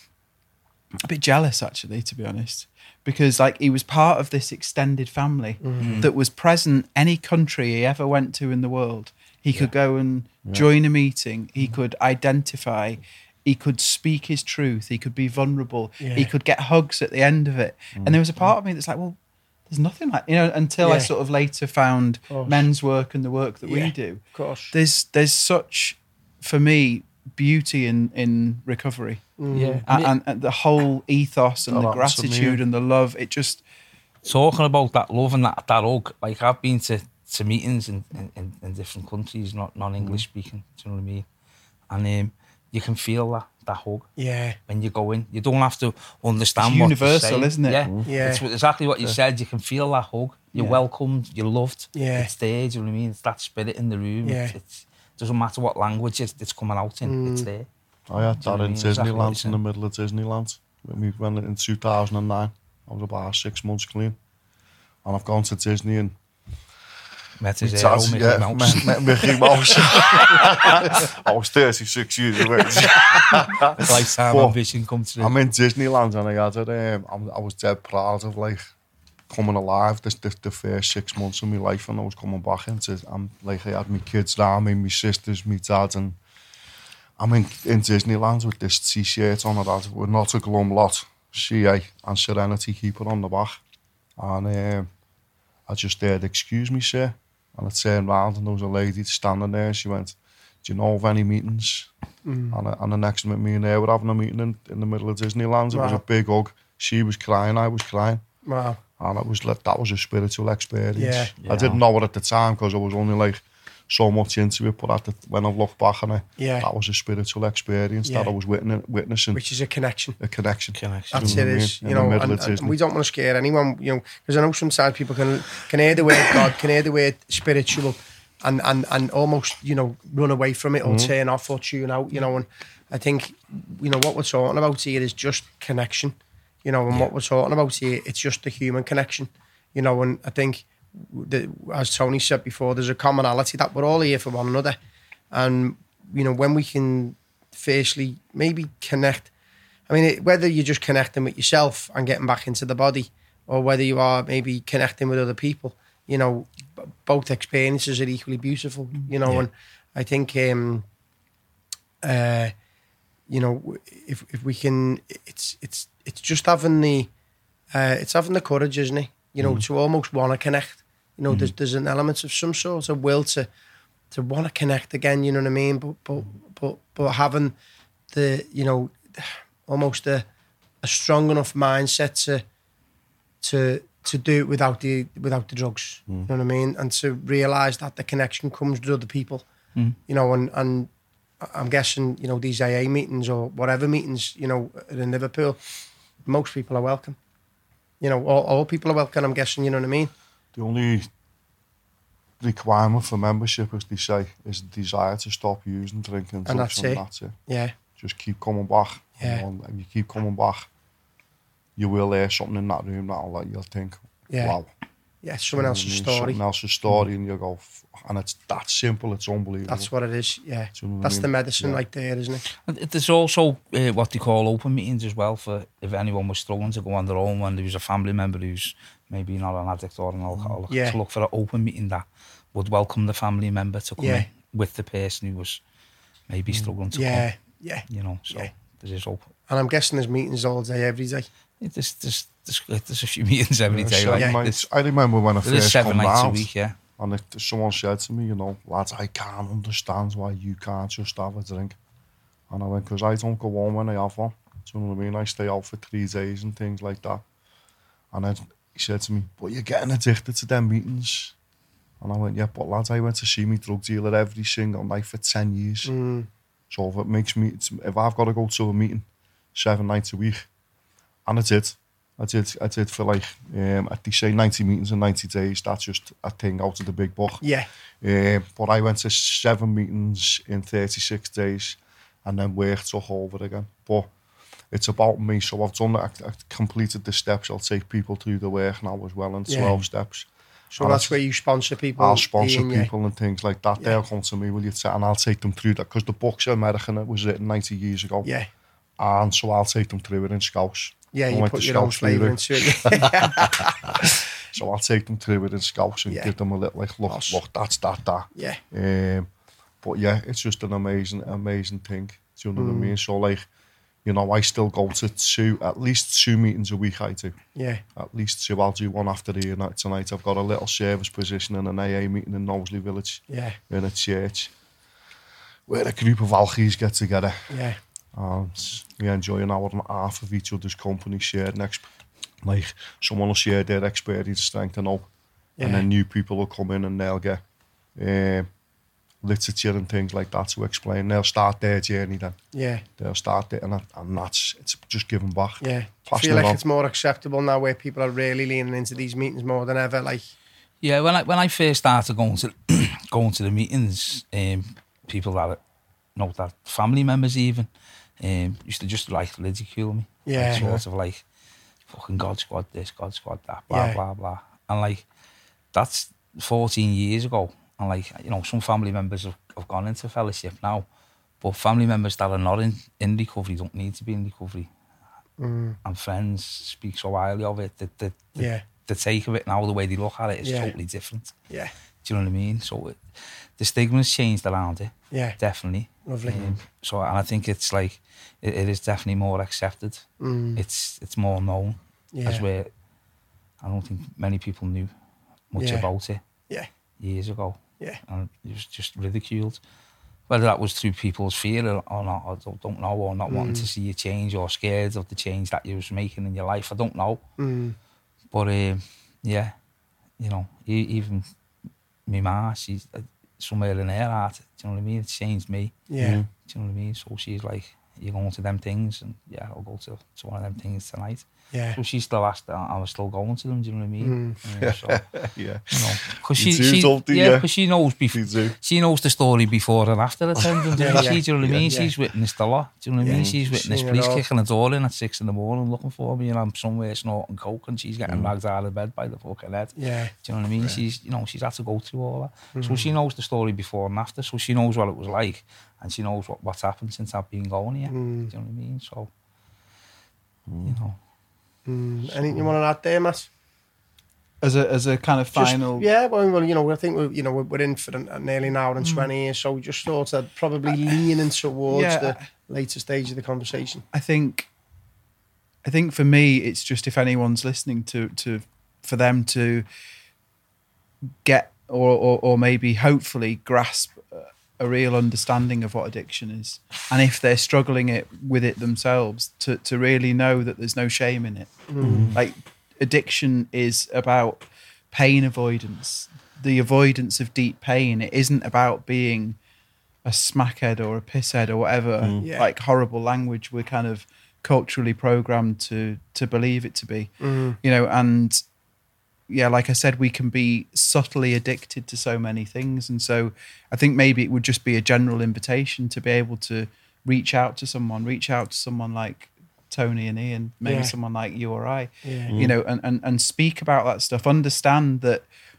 a bit jealous, actually, to be honest, because like he was part of this extended family Mm-hmm. that was present any country he ever went to in the world. He could go and join a meeting. He could identify. He could speak his truth. He could be vulnerable. Yeah. He could get hugs at the end of it. And there was a part of me that's like, well, there's nothing like, you know, until I Yeah. sort of later found course. men's work and the work that Yeah. we do. Of course. There's there's such, for me, beauty in, in recovery. Yeah. And, and, and the whole ethos and That the happens to me. gratitude and the love, it just, Talking about that love and that, that hug, like I've been to, to meetings in, in, in different countries, not non-English speaking, do you know what I mean? And um, you can feel that, that hug Yeah. when you go in. You don't have to understand It's what universal, you're saying. isn't it? Yeah, Yeah. It's exactly what you said. You can feel that hug. You're Yeah. welcomed, you're loved. Yeah. It's there, do you know what I mean? It's that spirit in the room. Yeah. It's, it's, doesn't matter what language it's, it's coming out in, it's there. I had Do you know that what I in mean? Exactly what you're Disneyland, in the middle of Disneyland. When we went in two thousand nine, I was about six months clean. And I've gone to Disney and Met his It's hero, as- Mickey yeah, Mouse. met, met Mickey Mouse. I was thirty-six years of age. Lifetime But ambition come true. I'm in Disneyland and I had it. Um, I'm- I was dead proud of like coming alive this, this the first six months of my life, and I was coming back into. I'm like I had my kids around me, my sisters, my dad, and I'm in, in Disneyland with this T-shirt on. I had we're not a glum lot. C A and Serenity Keeper on the back, and um, I just said, "Excuse me, sir." And I turned round and there was a lady standing there. She went, "Do you know of any meetings?" Mm. And, I, and the next minute, me and her were having a meeting in, in the middle of Disneyland. It was Wow. a big hug. She was crying, I was crying. Wow. And it was like, that was a spiritual experience. Yeah. I didn't know it at the time because I was only like so much into it. But at the, when I look back on it, Yeah. that was a spiritual experience Yeah. that I was witness, witnessing. Which is a connection. a connection. Connection. That's You it know what I is, mean? you In the know, middle and, of and Disney. we don't want to scare anyone, you know, because I know sometimes people can can hear the word God, can hear the word spiritual, and and and almost, you know, run away from it or Mm-hmm. turn off or tune out, you know. And I think, you know, what we're talking about here is just connection, you know, and what we're talking about here, it's just the human connection, you know. And I think, that, as Tony said before, there's a commonality that we're all here for one another, and you know, when we can firstly maybe connect. I mean, it, whether you're just connecting with yourself and getting back into the body, or whether you are maybe connecting with other people, you know, b- both experiences are equally beautiful, you know. Yeah. And I think, um, uh, you know, if if we can, it's it's it's just having the, uh, it's having the courage, isn't it? You know, to almost want to connect. You know, there's there's an element of some sort of will to to want to connect again. You know what I mean? But but but but having the, you know, almost a a strong enough mindset to to to do it without the without the drugs. You know what I mean? And to realise that the connection comes with other people. You know, and and I'm guessing, you know, these A A meetings or whatever meetings, you know, in Liverpool, most people are welcome. You know, all, all people are welcome, I'm guessing, you know what I mean? The only requirement for membership, as they say, is the desire to stop using, drinking, And drugs, that's and it. that's it. Yeah. Just keep coming back. Yeah. And when you keep coming back, you will hear something in that room that'll let you think, Yeah. wow. Yeah, someone else's You know what I mean? story. Something else's story, and you go, "F-" and it's that simple, it's unbelievable. That's what it is, yeah. Do you know what I That's mean? the medicine Yeah. right there, isn't it? And there's also uh, what they call open meetings as well, for if anyone was struggling to go on their own, when there was a family member who's maybe not an addict or an alcoholic, Yeah. to look for an open meeting that would welcome the family member to come Yeah. in with the person who was maybe struggling to Yeah, come. yeah. You know, so Yeah. there is open. And I'm guessing there's meetings all day, every day. There's, there's, there's, there's a few meetings every Yeah, day. seven Like, nights. there's, I remember when I there is first seven come nights a round, week, yeah. and if someone said to me, you know, lads, I can't understand why you can't just have a drink. And I went, because I don't go home when I have one. Do you know what I mean? I stay out for three days and things like that. And then he said to me, but you're getting addicted to them meetings. And I went, yeah, but lads, I went to see me drug dealer every single night for ten years. Mm. So if it makes me, if I've got to go to a meeting seven nights a week, and I did, I did, I did for like, um, they say ninety meetings in ninety days. That's just a thing out of the big book. Yeah. Um, but I went to seven meetings in thirty-six days, and then work took over again. But it's about me, so I've done that. I've completed the steps. I'll take people through the work now as well in Yeah. twelve steps. So And that's it's- where you sponsor people. I'll sponsor Ian, yeah. people and things like that. Yeah. They'll come to me, will you? T-? And I'll take them through that because the book's American. It was written ninety years ago. Yeah. And so I'll take them through it in Scouse. Yeah, I you went put to your own Scouse through flavour it. into it. So I'll take them through it in Scouse and Yeah. give them a little like, look, Nice. look, that's that, that. Yeah. Um, but yeah, it's just an amazing, amazing thing. Do you know Mm. what I mean? So like, you know, I still go to two, at least two meetings a week. I do. Yeah. At least two. I'll do one after the night tonight. I've got a little service position in an A A meeting in Knowsley Village. Yeah. In a church where a group of alchies get together. Yeah. And we enjoy an hour and a half of each other's company, sharing exp- like someone will share their experience, strength and hope, Yeah. and then new people will come in and they'll get um, literature and things like that to explain. They'll start their journey then. Yeah. They'll start it, and, that- and that's it's just giving back. Yeah. I Passing feel it like on. it's more acceptable now where people are really leaning into these meetings more than ever. Like, Yeah, when I when I first started going to going to the meetings, um, people that know that family members even um, used to just like ridicule me. Yeah. Like, sort of like fucking God squad this, God squad that, blah Yeah. blah blah, and like that's fourteen years ago. And like you know, some family members have, have gone into fellowship now, but family members that are not in, in recovery don't need to be in recovery. mm, And friends speak so highly of it that the, the, yeah. the take of it now, the way they look at it is Yeah. totally different. Yeah. Do you know what I mean? So it, the stigma's changed around it, Yeah. definitely. Lovely. Um, so and I think it's like it, it is definitely more accepted. Mm, It's it's more known yeah. as where I don't think many people knew much Yeah. about it Yeah. years ago. Yeah. And it was just ridiculed. Whether that was through people's fear or or not, I don't, don't know, or not wanting Mm. to see you change or scared of the change that you was making in your life. I don't know. Mm, But um, yeah, you know, e- even my ma, she's uh, somewhere in her heart. Do you know what I mean? It changed me. yeah. Mm. Do you know what I mean? So she's like, "You're going to them things," and yeah, I'll go to, to one of them things tonight. Yeah. So she still asked, I I was still going to them. Do you know what I mean? Mm. Yeah, so, Yeah. you know, because You she, do, she don't you? yeah, Yeah. because she knows before. You do. She knows the story before and after attending. Yeah, yeah, yeah, she, do you know what I mean? yeah. She's witnessed a lot. Do you know what I mean? Yeah, She's witnessed seen it police all. kicking the door in at six in the morning looking for me, and I'm somewhere snorting coke, and she's getting dragged out of bed by the fucking head. Yeah. Do you know what I mean? She's, you know, she's had to go through all that. So she knows the story before and after. So she knows what it was like, and she knows what, what's happened since I've been going here. Mm. Do you know what I mean? So, you know. Mm. Anything you want to add there, Matt? As a as a kind of Just- final, yeah, well, well, you know, I think we're, you know, we're, we're in for an, nearly an hour and twenty years, so we just thought of probably leaning towards Yeah. the later stage of the conversation. I think, I think for me, it's just if anyone's listening to to for them to get or or, or maybe hopefully grasp a- a real understanding of what addiction is, and if they're struggling it with it themselves, to to really know that there's no shame in it. Like addiction is about pain avoidance, the avoidance of deep pain. It isn't about being a smackhead or a pisshead or whatever Yeah. like horrible language we're kind of culturally programmed to to believe it to be. Mm. You know, and yeah, like I said, we can be subtly addicted to so many things, and so I think maybe it would just be a general invitation to be able to reach out to someone, reach out to someone like Tony and Ian, maybe Yeah. someone like you or I, Yeah. you know, and, and, and speak about that stuff. Understand that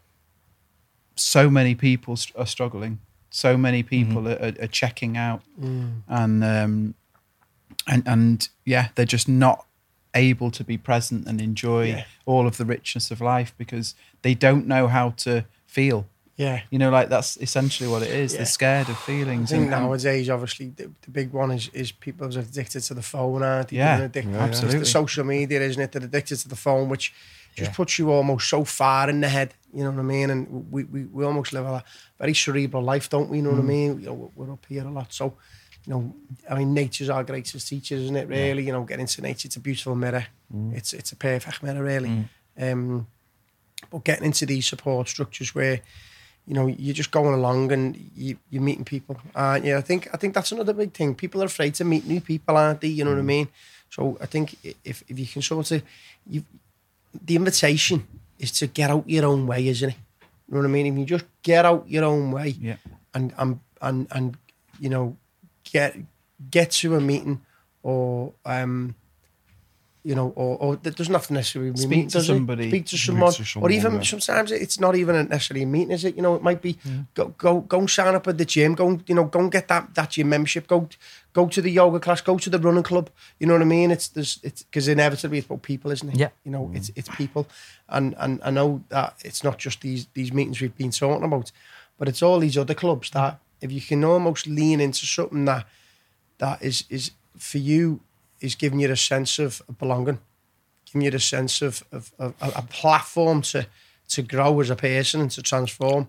so many people st- are struggling. So many people are, are, are checking out, Mm. and um, and and yeah, they're just not able to be present and enjoy Yeah. all of the richness of life because they don't know how to feel. Yeah. You know, like that's essentially what it is. Yeah. They're scared of I feelings. think and- and- nowadays, obviously, the, the big one is, is people are addicted to the phone, aren't they? Yeah, They're addicted. yeah, It's absolutely. the social media, isn't it? They're addicted to the phone, which just Yeah. puts you almost so far in the head, you know what I mean? And we, we, we almost live a very cerebral life, don't we? You know what I mean? You know, we're up here a lot. So, you know, I mean, nature's our greatest teacher, isn't it, really? You know, get into nature, it's a beautiful mirror. It's it's a perfect mirror, really. Um, but getting into these support structures where, you know, you're just going along and you, you're meeting people. Uh, yeah, I think I think that's another big thing. People are afraid to meet new people, aren't they? You know what I mean? So I think if if you can sort of, you, the invitation is to get out your own way, isn't it? You know what I mean? If you just get out your own way, Yeah. and and and and you know, get get to a meeting or um, you know, or, or it doesn't have to necessarily be Speak meeting, to does it? somebody. Speak to Speak someone, to someone, or even yeah. sometimes it's not even necessarily a meeting, is it? You know, it might be go go go and sign up at the gym, go and, you know, go and get that that gym membership, go go to the yoga class, go to the running club. You know what I mean? It's there's it's because inevitably it's about people, isn't it? Yeah. You know, it's it's people, and and I know that it's not just these these meetings we've been talking about, but it's all these other clubs that if you can almost lean into something that that is is for you is giving you a sense of belonging, giving you the sense of, of, of a, a platform to to grow as a person and to transform.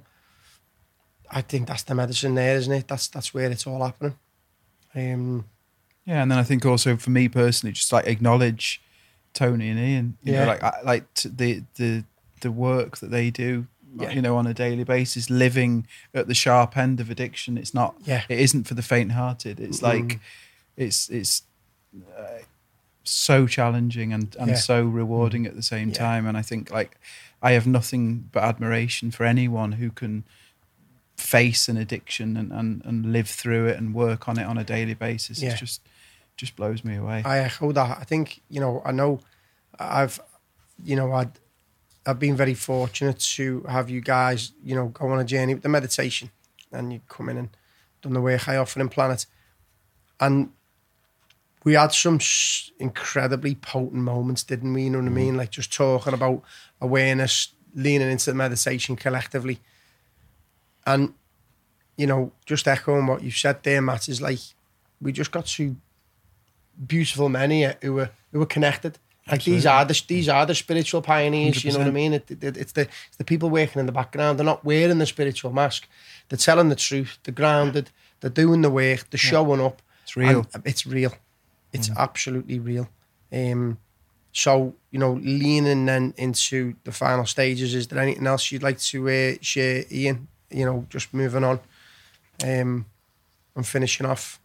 I think that's the medicine there, isn't it? That's that's where it's all happening. Um, Yeah, and then I think also for me personally, just like acknowledge Tony and Ian. You Yeah. know, like I, like t- the the the work that they do. Yeah. You know, on a daily basis, living at the sharp end of addiction. It's not. Yeah. It isn't for the faint-hearted. It's like, it's it's uh, so challenging and and Yeah. so rewarding at the same Yeah. time. And I think like I have nothing but admiration for anyone who can face an addiction and, and, and live through it and work on it on a daily basis. Yeah. It's just just blows me away. I echo that. I think, you know, I know I've, you know, I'd, I've been very fortunate to have you guys, you know, go on a journey with the meditation, and you come in and done the work I offer in Planet. And we had some sh- incredibly potent moments, didn't we? You know what I mean? Like just talking about awareness, leaning into the meditation collectively. And, you know, just echoing what you said there, Matt, is like, we just got two beautiful men here who were, who were connected. Like these are the these are the spiritual pioneers. You know what I mean? It, it, it's the it's the people working in the background. They're not wearing the spiritual mask. They're telling the truth. They're grounded. They're doing the work. They're showing up. It's real. And it's real. It's absolutely real. Um, so you know, leaning then into the final stages. Is there anything else you'd like to uh, share, Ian? You know, just moving on, um, and finishing off.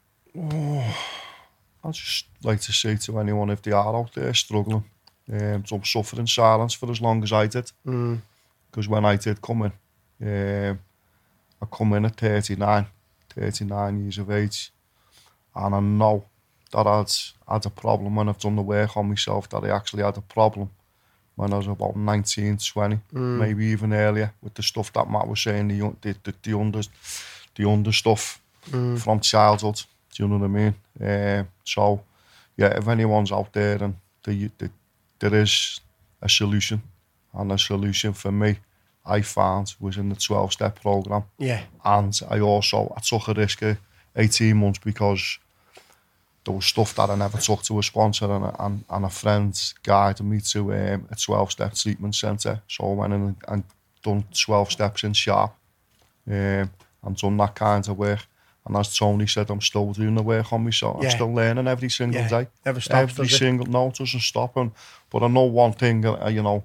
I'd just like to say to anyone, if they are out there struggling, um, don't suffer in silence for as long as I did. Because when I did come in, um, I come in at thirty-nine, thirty-nine years of age, and I know that I'd had a problem when I've done the work on myself, that I actually had a problem when I was about nineteen, twenty, maybe even earlier, with the stuff that Matt was saying, the young- the, the, the, under, the under stuff from childhood. Do you know what I mean? Uh, so, yeah, if anyone's out there and the, the, there is a solution, and the solution for me, I found, was in the twelve-step program. Yeah. And I also, I took a risk of eighteen months because there was stuff that I never took to a sponsor, and a, and, and a friend guided me to um, a twelve-step treatment centre. So I went in and, and done twelve steps in Sharp, um, and done that kind of work. And as Tony said, I'm still doing the work on myself. I'm Yeah. still learning every single Yeah. day. Never stops, Every does it? single, no, it doesn't stop. And, but I know one thing, uh, you know,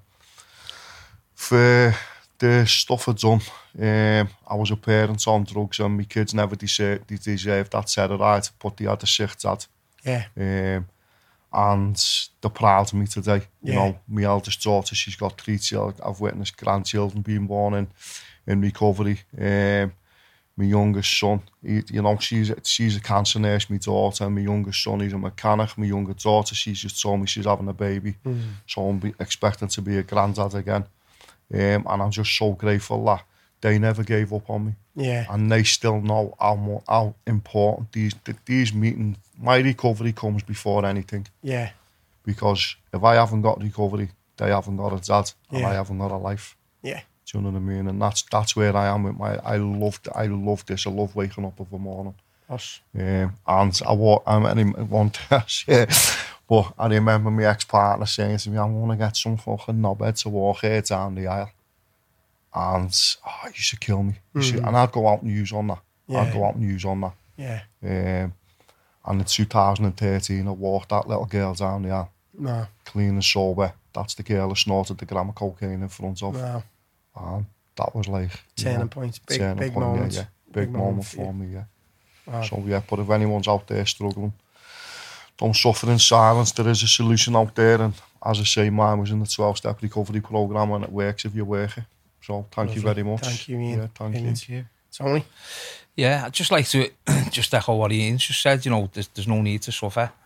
for the stuff I've done, um, I was a parent on drugs, and my kids never deserved, they deserved that set of right, but they had a sick dad. Yeah. Um, and they're proud of me today. You Yeah. know, my eldest daughter, she's got three children. I've witnessed grandchildren being born in, in recovery. Um, my youngest son, he, you know, she's she's a cancer nurse, my daughter. My youngest son, he's a mechanic. My younger daughter, she's just told me she's having a baby. So I'm be, expecting to be a granddad again. Um, and I'm just so grateful that they never gave up on me. Yeah. And they still know how, more, how important these these meetings, my recovery comes before anything. Yeah. Because if I haven't got recovery, they haven't got a dad, and Yeah. I haven't got a life. Yeah. Do you know what I mean? And that's that's where I am with my. I love I love this. I love waking up every morning. Us. Um, and I walk. I'm any one yeah. But I remember my ex-partner saying to me, "I'm gonna get some fucking knobhead to walk here down the aisle." And oh, you should kill me. You should, and I'd go out and use on that. Yeah. I'd go out and use on that. Yeah. Um, and in two thousand thirteen, I walked that little girl down the aisle, No. clean and sober. That's the girl I snorted the gram of cocaine in front of. No. And that was like you Turning know, point. Big, turning big point, moment. Yeah, yeah. Big, Big moment, moment for for you. me, yeah. Wow. So yeah, but if anyone's out there struggling, don't suffer in silence. There is a solution out there, and as I say, mine was in the twelve-step recovery program, and it works if you work it. So thank you very much. Thank you, Ian. Yeah, thank Brilliant. you. Tony? Yeah, I'd just like to just echo what Ian's just said. You know, there's, there's no need to suffer.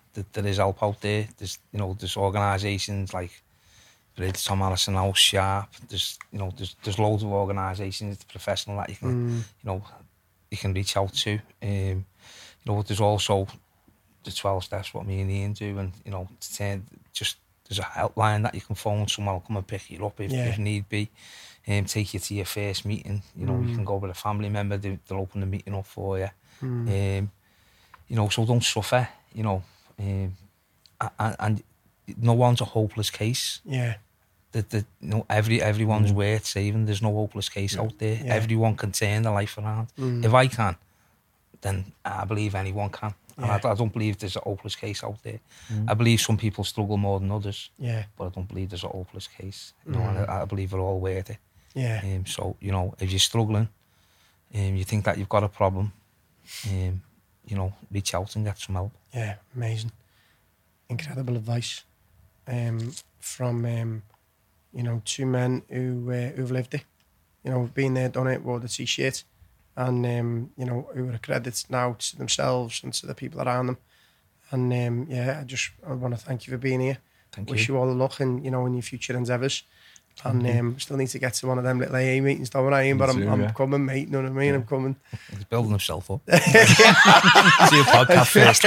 that there is help out there. There's, you know, there's organisations like Bridge, Tom Harrison House, Sharp. There's, you know, there's there's loads of organisations, professional that you can, mm. you know, you can reach out to. Um, you know, there's also the twelve steps, what me and Ian do, and you know, to turn, just there's a helpline that you can phone. Someone will come and pick you up if, yeah. if need be. Um, take you to your first meeting. You know, mm. you can go with a family member. They, they'll open the meeting up for you. Mm. Um, you know, so don't suffer. You know, um, and, and no one's a hopeless case. Yeah. The, the, you know, every everyone's mm. worth saving. There's no hopeless case yeah. out there. Yeah. Everyone can turn their life around. Mm. If I can, then I believe anyone can. And yeah. I, I don't believe there's a hopeless case out there. Mm. I believe some people struggle more than others. Yeah. But I don't believe there's a hopeless case. You know, mm. and I, I believe we're all worth it. Yeah. Um, so, you know, if you're struggling, um, you think that you've got a problem, um, you know, reach out and get some help. Yeah, amazing. Incredible advice um, from, um, you know, two men who, uh, who've lived it. You know, been there, done it, wore the T-shirt, and, um, you know, who are a credit now to themselves and to the people around them. And, um, yeah, I just I want to thank you for being here. Thank Wish you. you all the luck in, you know, in your future endeavours. And um, still need to get to one of them little A A meetings, don't I? But I'm, I'm yeah. coming, mate. You know what I mean? Yeah. I'm coming. He's building himself up. See your podcast first.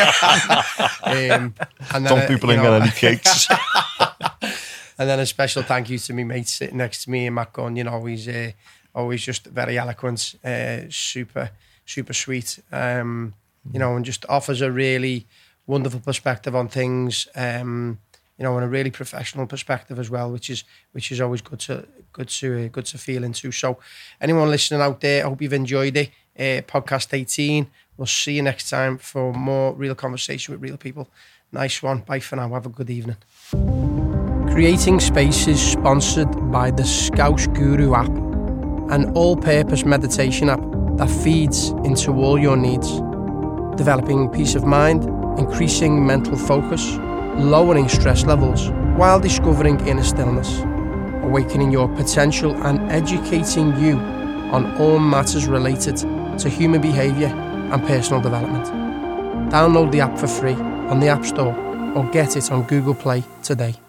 um, and Some people ain't got any cakes. And then a special thank you to me mate sitting next to me, Matt Gunn. You know, he's uh, always just very eloquent, uh, super, super sweet. Um, you know, and just offers a really wonderful perspective on things. Um, You know, and a really professional perspective as well, which is which is always good to good to uh, good to feel into. So, anyone listening out there, I hope you've enjoyed it. Uh, podcast eighteen. We'll see you next time for more real conversation with real people. Nice one. Bye for now. Have a good evening. Creating Space is sponsored by the Scouse Guru app, an all-purpose meditation app that feeds into all your needs, developing peace of mind, increasing mental focus, lowering stress levels while discovering inner stillness, awakening your potential and educating you on all matters related to human behaviour and personal development. Download the app for free on the App Store or get it on Google Play today.